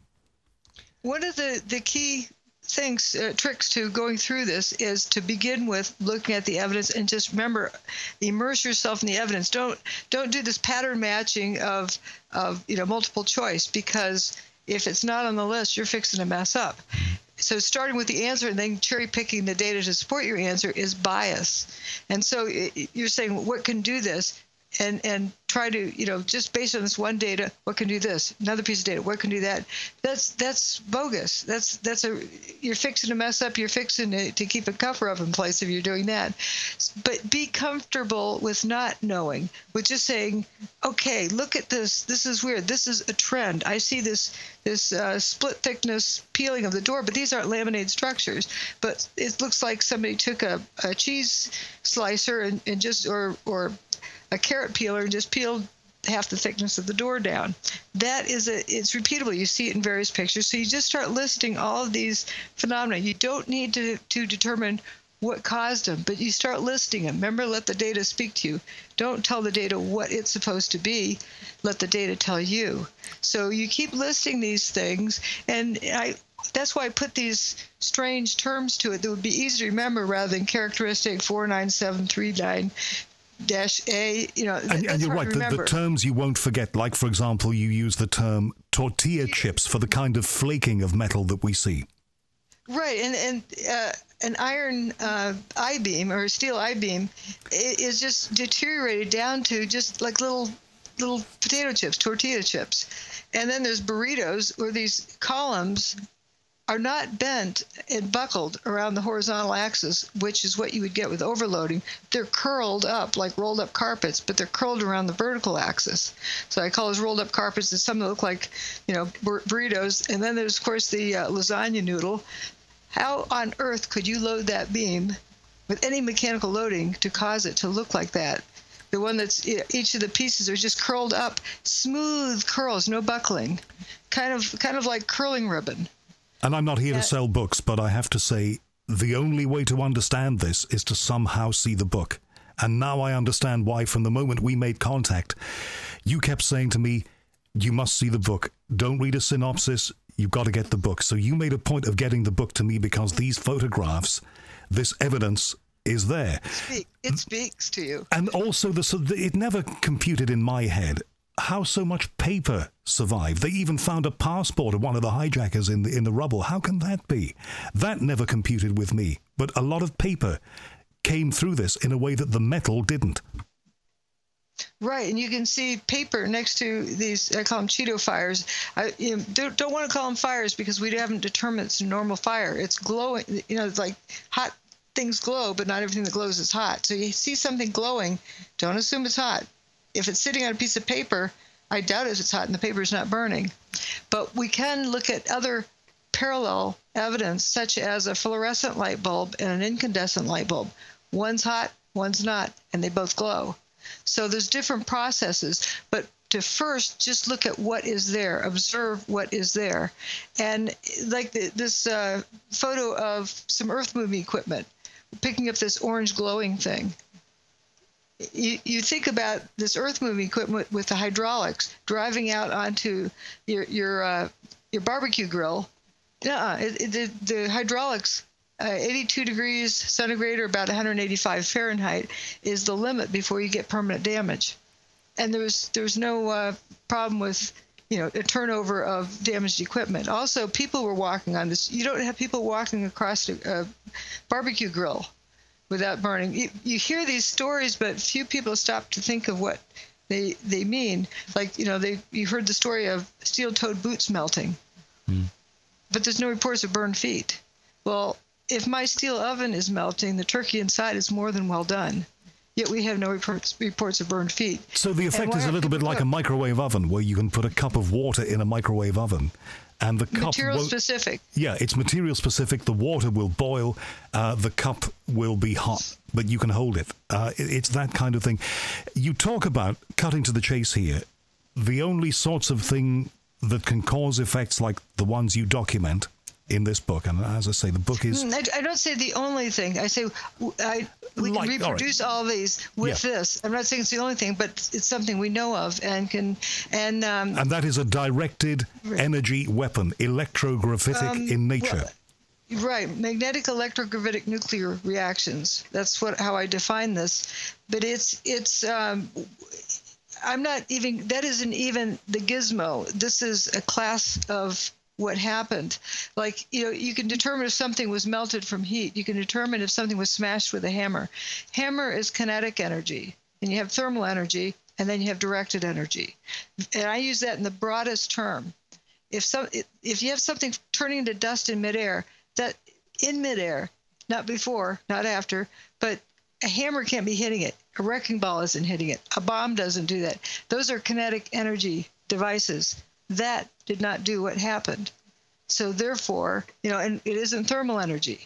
One of the, the key things, uh, tricks to going through this is to begin with looking at the evidence and just remember, immerse yourself in the evidence. Don't don't do this pattern matching of of you know multiple choice, because if it's not on the list, you're fixing to mess up. So starting with the answer and then cherry picking the data to support your answer is bias. And so it, you're saying, what can do this? And and try to, you know, just based on this one data, what can do this? Another piece of data, what can do that? That's that's bogus. That's that's a you're fixing to mess up. You're fixing to, to keep a cover up in place if you're doing that. But be comfortable with not knowing, with just saying, okay, look at this. This is weird. This is a trend. I see this this uh, split thickness peeling of the door, but these aren't laminated structures. But it looks like somebody took a, a cheese slicer and, and just or or a carrot peeler and just peeled half the thickness of the door down. That is a, it's repeatable. You see it in various pictures. So you just start listing all of these phenomena. You don't need to, to determine what caused them, but you start listing them. Remember, let the data speak to you. Don't tell the data what it's supposed to be. Let the data tell you. So you keep listing these things, and I, that's why I put these strange terms to it that would be easy to remember rather than characteristic four nine seven three nine dash A, you know, and, and you're right, the, the terms you won't forget, like, for example, you use the term tortilla chips for the kind of flaking of metal that we see. Right, and, and uh, an iron uh, I-beam or steel I-beam is just deteriorated down to just like little little potato chips, tortilla chips. And then there's burritos where these columns are not bent and buckled around the horizontal axis, which is what you would get with overloading. They're curled up like rolled up carpets, but they're curled around the vertical axis. So I call those rolled up carpets. There's some that look like, you know, bur- burritos. And then there's, of course, the uh, lasagna noodle. How on earth could you load that beam with any mechanical loading to cause it to look like that? The one that's, each of the pieces are just curled up, smooth curls, no buckling, kind of, kind of like curling ribbon. And I'm not here to sell books, but I have to say, the only way to understand this is to somehow see the book. And now I understand why, from the moment we made contact, you kept saying to me, you must see the book. Don't read a synopsis. You've got to get the book. So you made a point of getting the book to me because these photographs, this evidence is there. Speak. It speaks to you. And also, the, it never computed in my head how so much paper survived. They even found a passport of one of the hijackers in the in the rubble. How can that be? That never computed with me. But a lot of paper came through this in a way that the metal didn't. Right, and you can see paper next to these, I call them Cheeto fires. I you know, don't, don't want to call them fires because we haven't determined it's a normal fire. It's glowing, you know, it's like hot things glow, but not everything that glows is hot. So you see something glowing, don't assume it's hot. If it's sitting on a piece of paper, I doubt if it's hot and the paper is not burning. But we can look at other parallel evidence, such as a fluorescent light bulb and an incandescent light bulb. One's hot, one's not, and they both glow. So there's different processes, but to first just look at what is there, observe what is there. And like the, this uh, photo of some earth-moving equipment, picking up this orange glowing thing. You, you think about this earth-moving equipment with the hydraulics driving out onto your your uh, your barbecue grill. Uh-uh, it, it, the, the hydraulics uh, eighty-two degrees centigrade or about one hundred eighty-five Fahrenheit is the limit before you get permanent damage. And there's there's no uh, problem with, you know, a turnover of damaged equipment. Also, people were walking on this. You don't have people walking across a, a barbecue grill without burning. You, you hear these stories, but few people stop to think of what they they mean. Like, you know, they you heard the story of steel-toed boots melting, mm. but there's no reports of burned feet. Well, if my steel oven is melting, the turkey inside is more than well done. Yet we have no reports, reports of burned feet. So the effect is a little bit like a microwave oven, where you can put a cup of water in a microwave oven, and the cup material will, specific. Yeah, it's material specific. The water will boil, uh, the cup will be hot, but you can hold it. Uh, it. It's that kind of thing. You talk about, cutting to the chase here, the only sorts of thing that can cause effects like the ones you document in this book, and as I say, the book is... I, I don't say the only thing. I say I, we like, can reproduce all, right. all these with yeah. this. I'm not saying it's the only thing, but it's something we know of and can... And um, and that is a directed energy weapon, electrogravitic um, in nature. Well, right, magnetic electrogravitic nuclear reactions. That's what how I define this. But it's... it's um, I'm not even... That isn't even the gizmo. This is a class of... what happened. Like, you know, you can determine if something was melted from heat. You can determine if something was smashed with a hammer. Hammer is kinetic energy, and you have thermal energy, and then you have directed energy. And I use that in the broadest term. If some, if you have something turning into dust in midair, that in midair, not before, not after, but a hammer can't be hitting it. A wrecking ball isn't hitting it. A bomb doesn't do that. Those are kinetic energy devices. That did not do what happened. So therefore, you know, and it isn't thermal energy.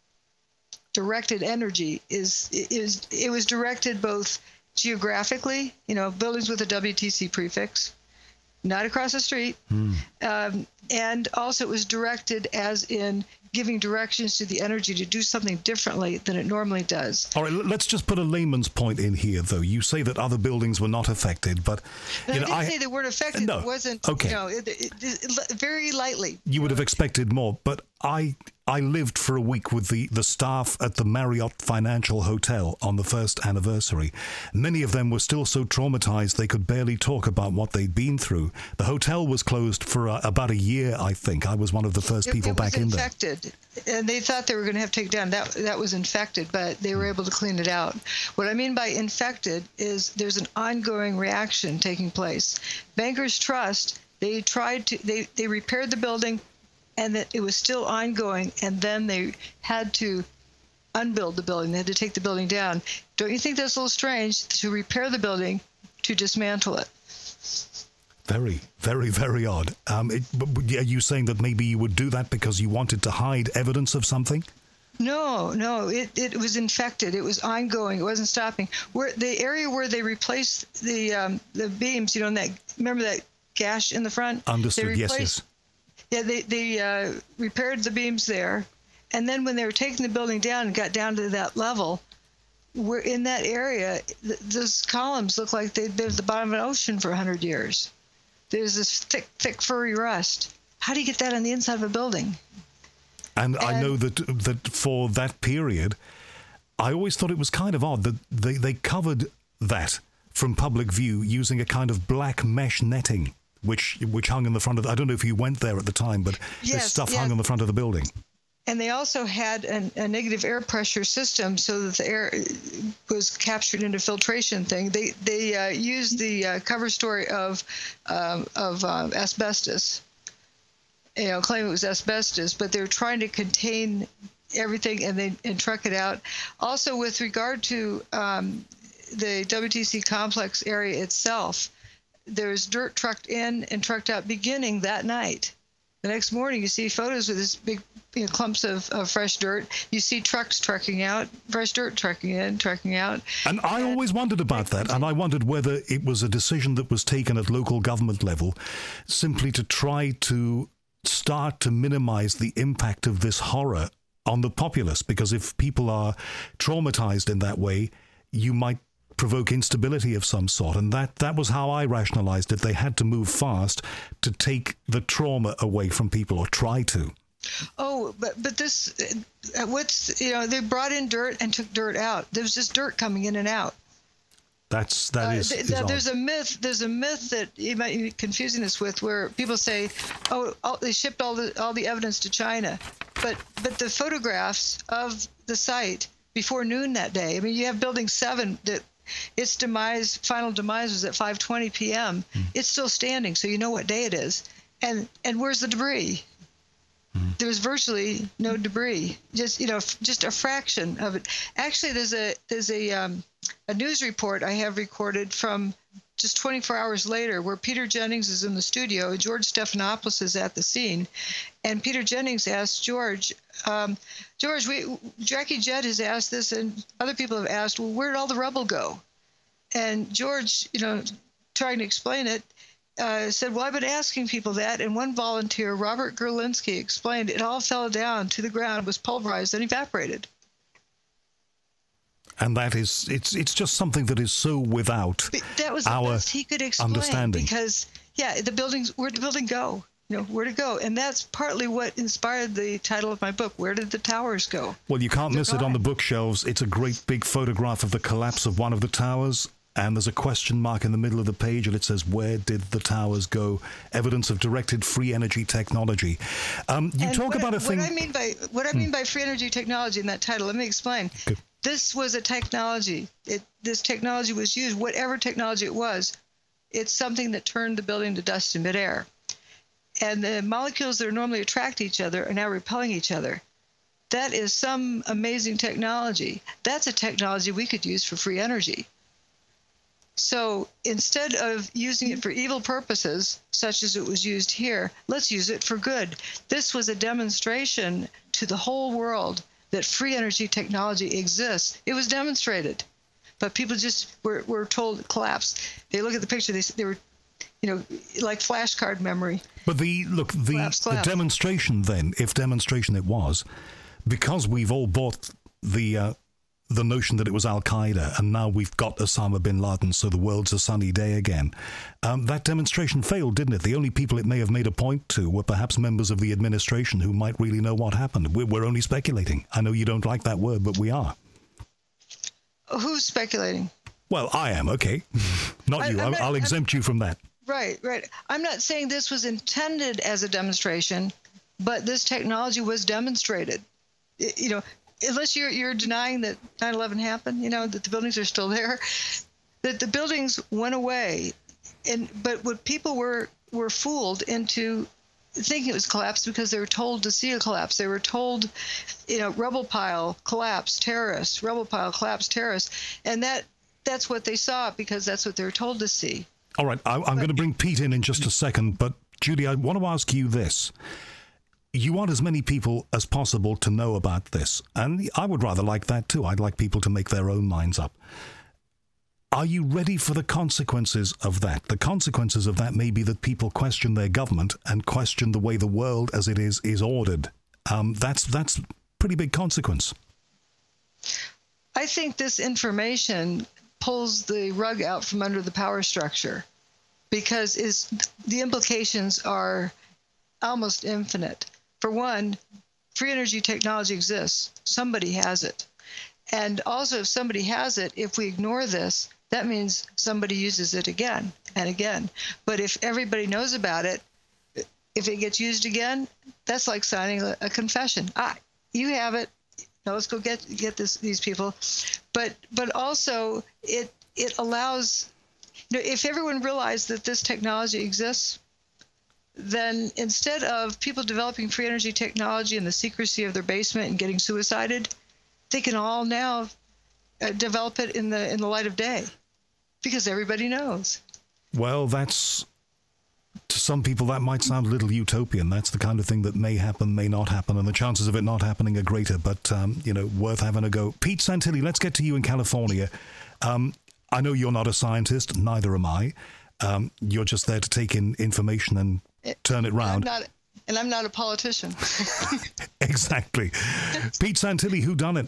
Directed energy is, is it was directed both geographically, you know, buildings with a W T C prefix, not across the street, hmm. um, and also it was directed as in giving directions to the energy to do something differently than it normally does. All right, let's just put a layman's point in here, though. You say that other buildings were not affected, but... You you know, know, I didn't I, say they weren't affected. No. It wasn't, okay. you know, it, it, it, very lightly. You would have expected more, but I I lived for a week with the, the staff at the Marriott Financial Hotel on the first anniversary. Many of them were still so traumatized they could barely talk about what they'd been through. The hotel was closed for uh, about a year, I think. I was one of the first it, people it back in there. It was infected, and they thought they were going to have to take it down. That, that was infected, but they were able to clean it out. What I mean by infected is there's an ongoing reaction taking place. Bankers Trust, they tried to, they, they repaired the building, and that it was still ongoing, and then they had to unbuild the building. They had to take the building down. Don't you think that's a little strange to repair the building to dismantle it? Very, very, very odd. Um, it, but are you saying that maybe you would do that because you wanted to hide evidence of something? No, no, it, it was infected. It was ongoing. It wasn't stopping. Where the area where they replaced the um, the beams, you know, that remember that gash in the front? Understood. Yes, yes. Yeah, they they uh, repaired the beams there, and then when they were taking the building down and got down to that level, we're in that area. Th- those columns look like they'd been at the bottom of an ocean for a hundred years. There's this thick, thick, furry rust. How do you get that on the inside of a building? And, and I know that that for that period, I always thought it was kind of odd that they, they covered that from public view using a kind of black mesh netting. Which which hung in the front of the, I don't know if you went there at the time, but yes, this stuff yes. hung on the front of the building. And they also had an, a negative air pressure system so that the air was captured into filtration thing. They they uh, used the uh, cover story of um, of uh, asbestos. You know, claim it was asbestos, but they were trying to contain everything and they and truck it out. Also, with regard to um, the W T C complex area itself, there's dirt trucked in and trucked out beginning that night. The next morning, you see photos with this big you know, clumps of, of fresh dirt. You see trucks trucking out, fresh dirt trucking in, trucking out. And I and always wondered about that, and I wondered whether it was a decision that was taken at local government level simply to try to start to minimize the impact of this horror on the populace, because if people are traumatized in that way, you might provoke instability of some sort, and that that was how I rationalized it. They had to move fast to take the trauma away from people, or try to. Oh, but but this, uh, what's, you know, they brought in dirt and took dirt out. There was just dirt coming in and out. That's that is. Uh, th- is th- there's odd. a myth. There's a myth that you might be confusing this with, where people say, "Oh, all, they shipped all the all the evidence to China," but but the photographs of the site before noon that day. I mean, you have Building Seven that its demise, final demise, was at five twenty p.m. Mm. It's still standing, so you know what day it is. And and where's the debris? Mm. There was virtually no debris. Just you know, f- just a fraction of it. Actually, there's a there's a um, a news report I have recorded from just twenty-four hours later, where Peter Jennings is in the studio, George Stephanopoulos is at the scene, and Peter Jennings asked George, um, George, we, Jackie Jett has asked this, and other people have asked, well, where did all the rubble go? And George, you know, trying to explain it, uh, said, well, I've been asking people that, and one volunteer, Robert Gerlinski, explained it all fell down to the ground, was pulverized, and evaporated. And that is, it's it's just something that is so without but that was the our best he could explain, understanding. Because, yeah, the buildings, where did the building go? You know, where to go? And that's partly what inspired the title of my book, Where Did the Towers Go? Well, you can't They're miss it on the bookshelves. It's a great big photograph of the collapse of one of the towers, and there's a question mark in the middle of the page, and it says, where did the towers go? Evidence of directed free energy technology. Um, you and talk what, about a thing... What I mean by, what I mean by free energy technology in that title, let me explain. Okay. This was a technology. It, this technology was used, whatever technology it was, it's something that turned the building to dust in midair. And the molecules that normally attract each other are now repelling each other. That is some amazing technology. That's a technology we could use for free energy. So instead of using it for evil purposes, such as it was used here, let's use it for good. This was a demonstration to the whole world that free energy technology exists. It was demonstrated, but people just were, were told it collapsed. They look at the picture, they, they were, you know, like flashcard memory. But the, look, the, collapse, collapse. the demonstration then, if demonstration it was, because we've all bought the, uh, the notion that it was Al-Qaeda, and now we've got Osama bin Laden, so the world's a sunny day again. Um, that demonstration failed, didn't it? The only people it may have made a point to were perhaps members of the administration who might really know what happened. We're, we're only speculating. I know you don't like that word, but we are. Who's speculating? Well, I am, okay. Not I, you. I'm I'll, not, I'll exempt I'm, you from that. Right, right. I'm not saying this was intended as a demonstration, but this technology was demonstrated. It, you know, unless you're you're denying that nine eleven happened, you know, that the buildings are still there, that the buildings went away, and but what people were were fooled into thinking it was collapsed because they were told to see a collapse. They were told, you know, rubble pile, collapse, terrorists, rubble pile, collapse, terrorists, and that that's what they saw because that's what they were told to see. All right, I, I'm but, going to bring Pete in in just a second, but Judy, I want to ask you this. You want as many people as possible to know about this, and I would rather like that too. I'd like people to make their own minds up. Are you ready for the consequences of that? The consequences of that may be that people question their government and question the way the world as it is is ordered. Um, that's that's pretty big consequence. I think this information pulls the rug out from under the power structure because is the implications are almost infinite. For one, free energy technology exists. Somebody has it. And also, if somebody has it, if we ignore this, that means somebody uses it again and again. But if everybody knows about it, if it gets used again, that's like signing a, a confession. Ah, you have it. Now let's go get get this these people. But but also it it allows, you know, if everyone realized that this technology exists, then instead of people developing free energy technology in the secrecy of their basement and getting suicided, they can all now uh, develop it in the in the light of day because everybody knows. Well, that's, to some people that might sound a little utopian. That's the kind of thing that may happen, may not happen, and the chances of it not happening are greater, but, um, you know, worth having a go. Pete Santilli, let's get to you in California. Um, I know you're not a scientist, neither am I. Um, you're just there to take in information and turn it round. I'm not, and I'm not a politician. Exactly. Pete Santilli, who done it?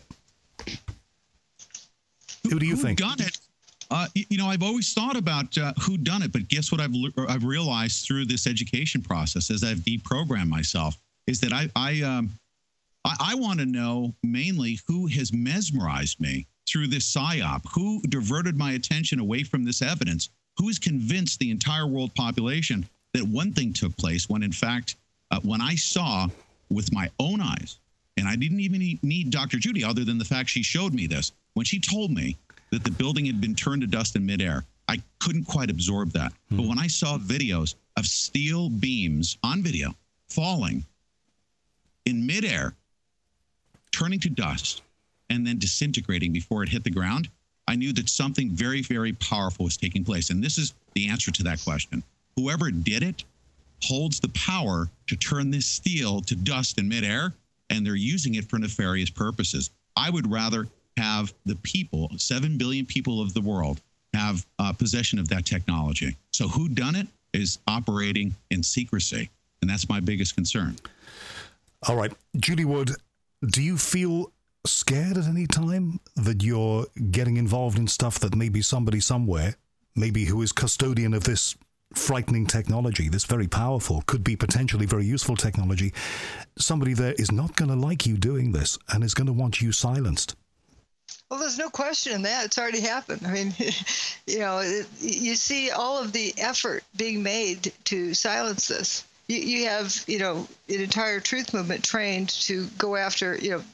Who do you who think? Who done it? Uh, you, you know, I've always thought about uh, who done it, but guess what I've I've realized through this education process as I've deprogrammed myself is that I I um I, I want to know mainly who has mesmerized me through this psyop, who diverted my attention away from this evidence, who has convinced the entire world population that one thing took place when, in fact, uh, when I saw with my own eyes, and I didn't even need, need Doctor Judy other than the fact she showed me this, when she told me that the building had been turned to dust in midair, I couldn't quite absorb that. Mm-hmm. But when I saw videos of steel beams on video falling in midair, turning to dust, and then disintegrating before it hit the ground, I knew that something very, very powerful was taking place. And this is the answer to that question. Whoever did it holds the power to turn this steel to dust in midair, and they're using it for nefarious purposes. I would rather have the people, seven billion people of the world, have uh, possession of that technology. So who done it is operating in secrecy, and that's my biggest concern. All right. Judy Wood, do you feel scared at any time that you're getting involved in stuff that maybe somebody somewhere, maybe who is custodian of this frightening technology, this very powerful, could be potentially very useful technology, somebody there is not going to like you doing this and is going to want you silenced? Well, there's no question in that. It's already happened. I mean, you know, it, you see all of the effort being made to silence this. You, you have, you know, an entire truth movement trained to go after, you know,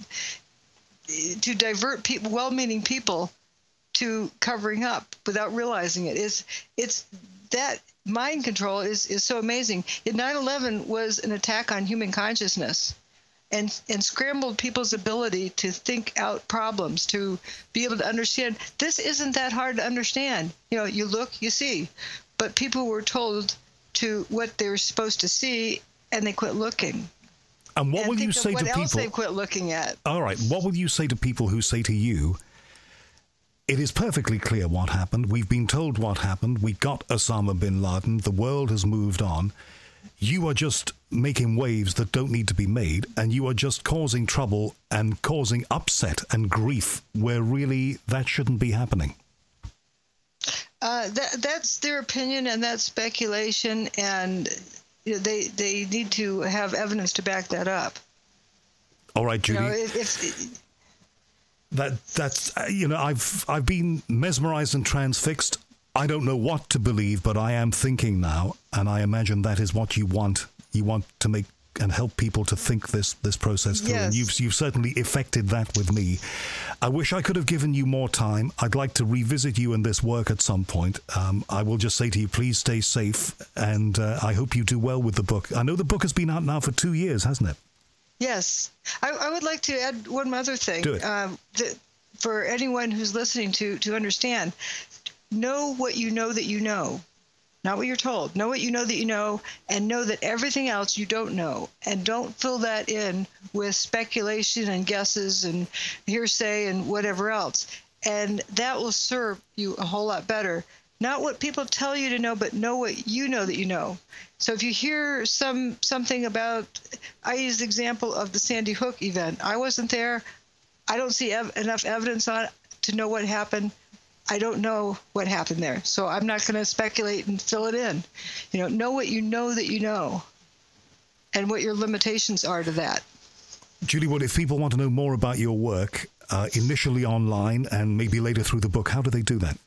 to divert people, well-meaning people, to covering up without realizing it. It's, it's that mind control is, is so amazing. nine eleven was an attack on human consciousness and, and scrambled people's ability to think out problems, to be able to understand. This isn't that hard to understand. You know, you look, you see. But people were told to what they were supposed to see, and they quit looking. And what and will you say to people? What else they quit looking at? All right. What will you say to people who say to you, it is perfectly clear what happened. We've been told what happened. We got Osama bin Laden. The world has moved on. You are just making waves that don't need to be made, and you are just causing trouble and causing upset and grief where really that shouldn't be happening. Uh, that, that's their opinion, and that's speculation, and you know, they they need to have evidence to back that up. All right, Judy. You know, if, if, that that's uh, you know, I've I've been mesmerized and transfixed. I don't know what to believe, but I am thinking now, and I imagine that is what you want. You want to make and help people to think this this process through. Yes. And you've you've certainly effected that with me. I wish I could have given you more time. I'd like to revisit you in this work at some point. Um, I will just say to you, please stay safe, and uh, I hope you do well with the book. I know the book has been out now for two years, hasn't it? Yes. I, I would like to add one other thing. Do it. Um, that for anyone who's listening to to understand, know what you know that you know. Not what you're told. Know what you know that you know, and know that everything else you don't know. And don't fill that in with speculation and guesses and hearsay and whatever else. And that will serve you a whole lot better. Not what people tell you to know, but know what you know that you know. So if you hear some something about, I use the example of the Sandy Hook event. I wasn't there. I don't see ev- enough evidence on it to know what happened. I don't know what happened there, so I'm not going to speculate and fill it in. You know, know what you know that you know, and what your limitations are to that. Judy Wood, if people want to know more about your work, uh, initially online and maybe later through the book, how do they do that?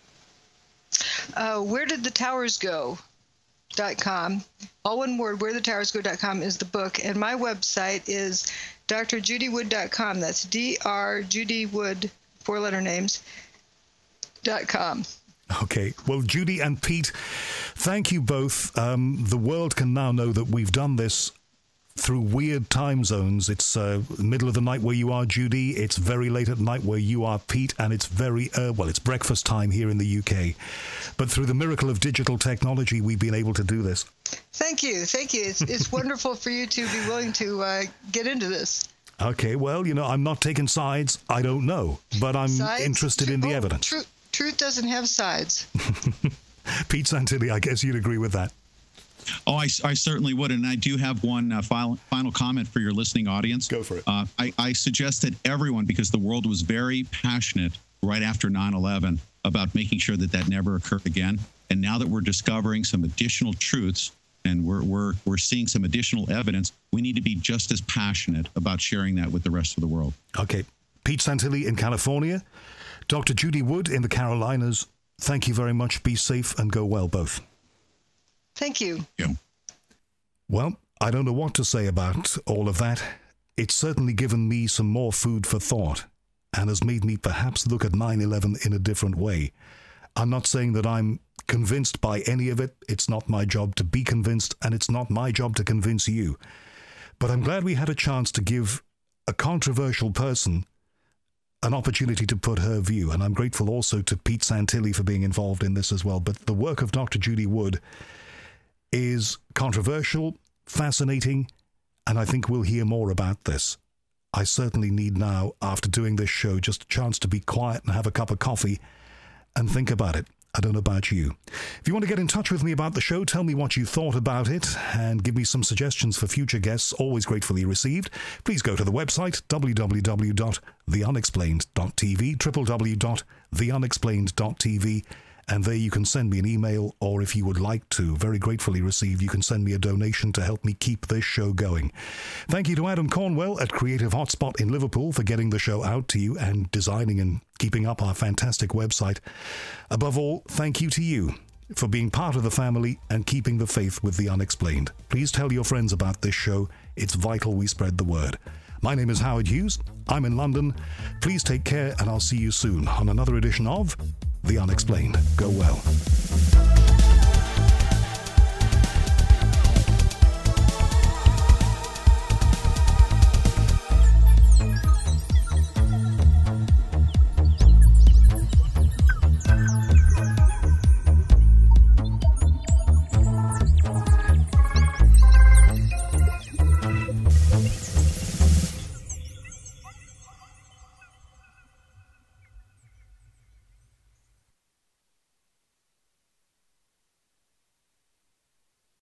Uh, where did the towers go dot com. All one word, where the towers go dot com is the book, and my website is d r judy wood dot com. That's D R Judy Wood, four-letter names. Dot com. Okay. Well, Judy and Pete, thank you both. Um, the world can now know that we've done this through weird time zones. It's uh, middle of the night where you are, Judy. It's very late at night where you are, Pete. And it's very, uh, well, it's breakfast time here in the U K. But through the miracle of digital technology, we've been able to do this. Thank you. Thank you. It's, it's wonderful for you to be willing to uh, get into this. Okay. Well, you know, I'm not taking sides. I don't know. But I'm sides? interested in the oh, evidence. True. Truth doesn't have sides. Pete Santilli, I guess you'd agree with that. Oh, I, I certainly would. And I do have one uh, final, final comment for your listening audience. Go for it. Uh, I, I suggest that everyone, because the world was very passionate right after nine eleven about making sure that that never occurred again. And now that we're discovering some additional truths and we're we're we're seeing some additional evidence. We need to be just as passionate about sharing that with the rest of the world. Okay. Pete Santilli in California, Doctor Judy Wood in the Carolinas. Thank you very much. Be safe and go well, both. Thank you. Yeah. Well, I don't know what to say about all of that. It's certainly given me some more food for thought and has made me perhaps look at nine eleven in a different way. I'm not saying that I'm convinced by any of it. It's not my job to be convinced, and it's not my job to convince you. But I'm glad we had a chance to give a controversial person an opportunity to put her view, and I'm grateful also to Pete Santilli for being involved in this as well. But the work of Doctor Judy Wood is controversial, fascinating, and I think we'll hear more about this. I certainly need now, after doing this show, just a chance to be quiet and have a cup of coffee and think about it. I don't know about you. If you want to get in touch with me about the show, tell me what you thought about it and give me some suggestions for future guests, always gratefully received. Please go to the website, w w w dot the unexplained dot t v, w w w dot the unexplained dot t v, and there you can send me an email, or if you would like to, very gratefully received, you can send me a donation to help me keep this show going. Thank you to Adam Cornwell at Creative Hotspot in Liverpool for getting the show out to you and designing and keeping up our fantastic website. Above all, thank you to you for being part of the family and keeping the faith with the unexplained. Please tell your friends about this show. It's vital we spread the word. My name is Howard Hughes. I'm in London. Please take care, and I'll see you soon on another edition of The Unexplained. Go well.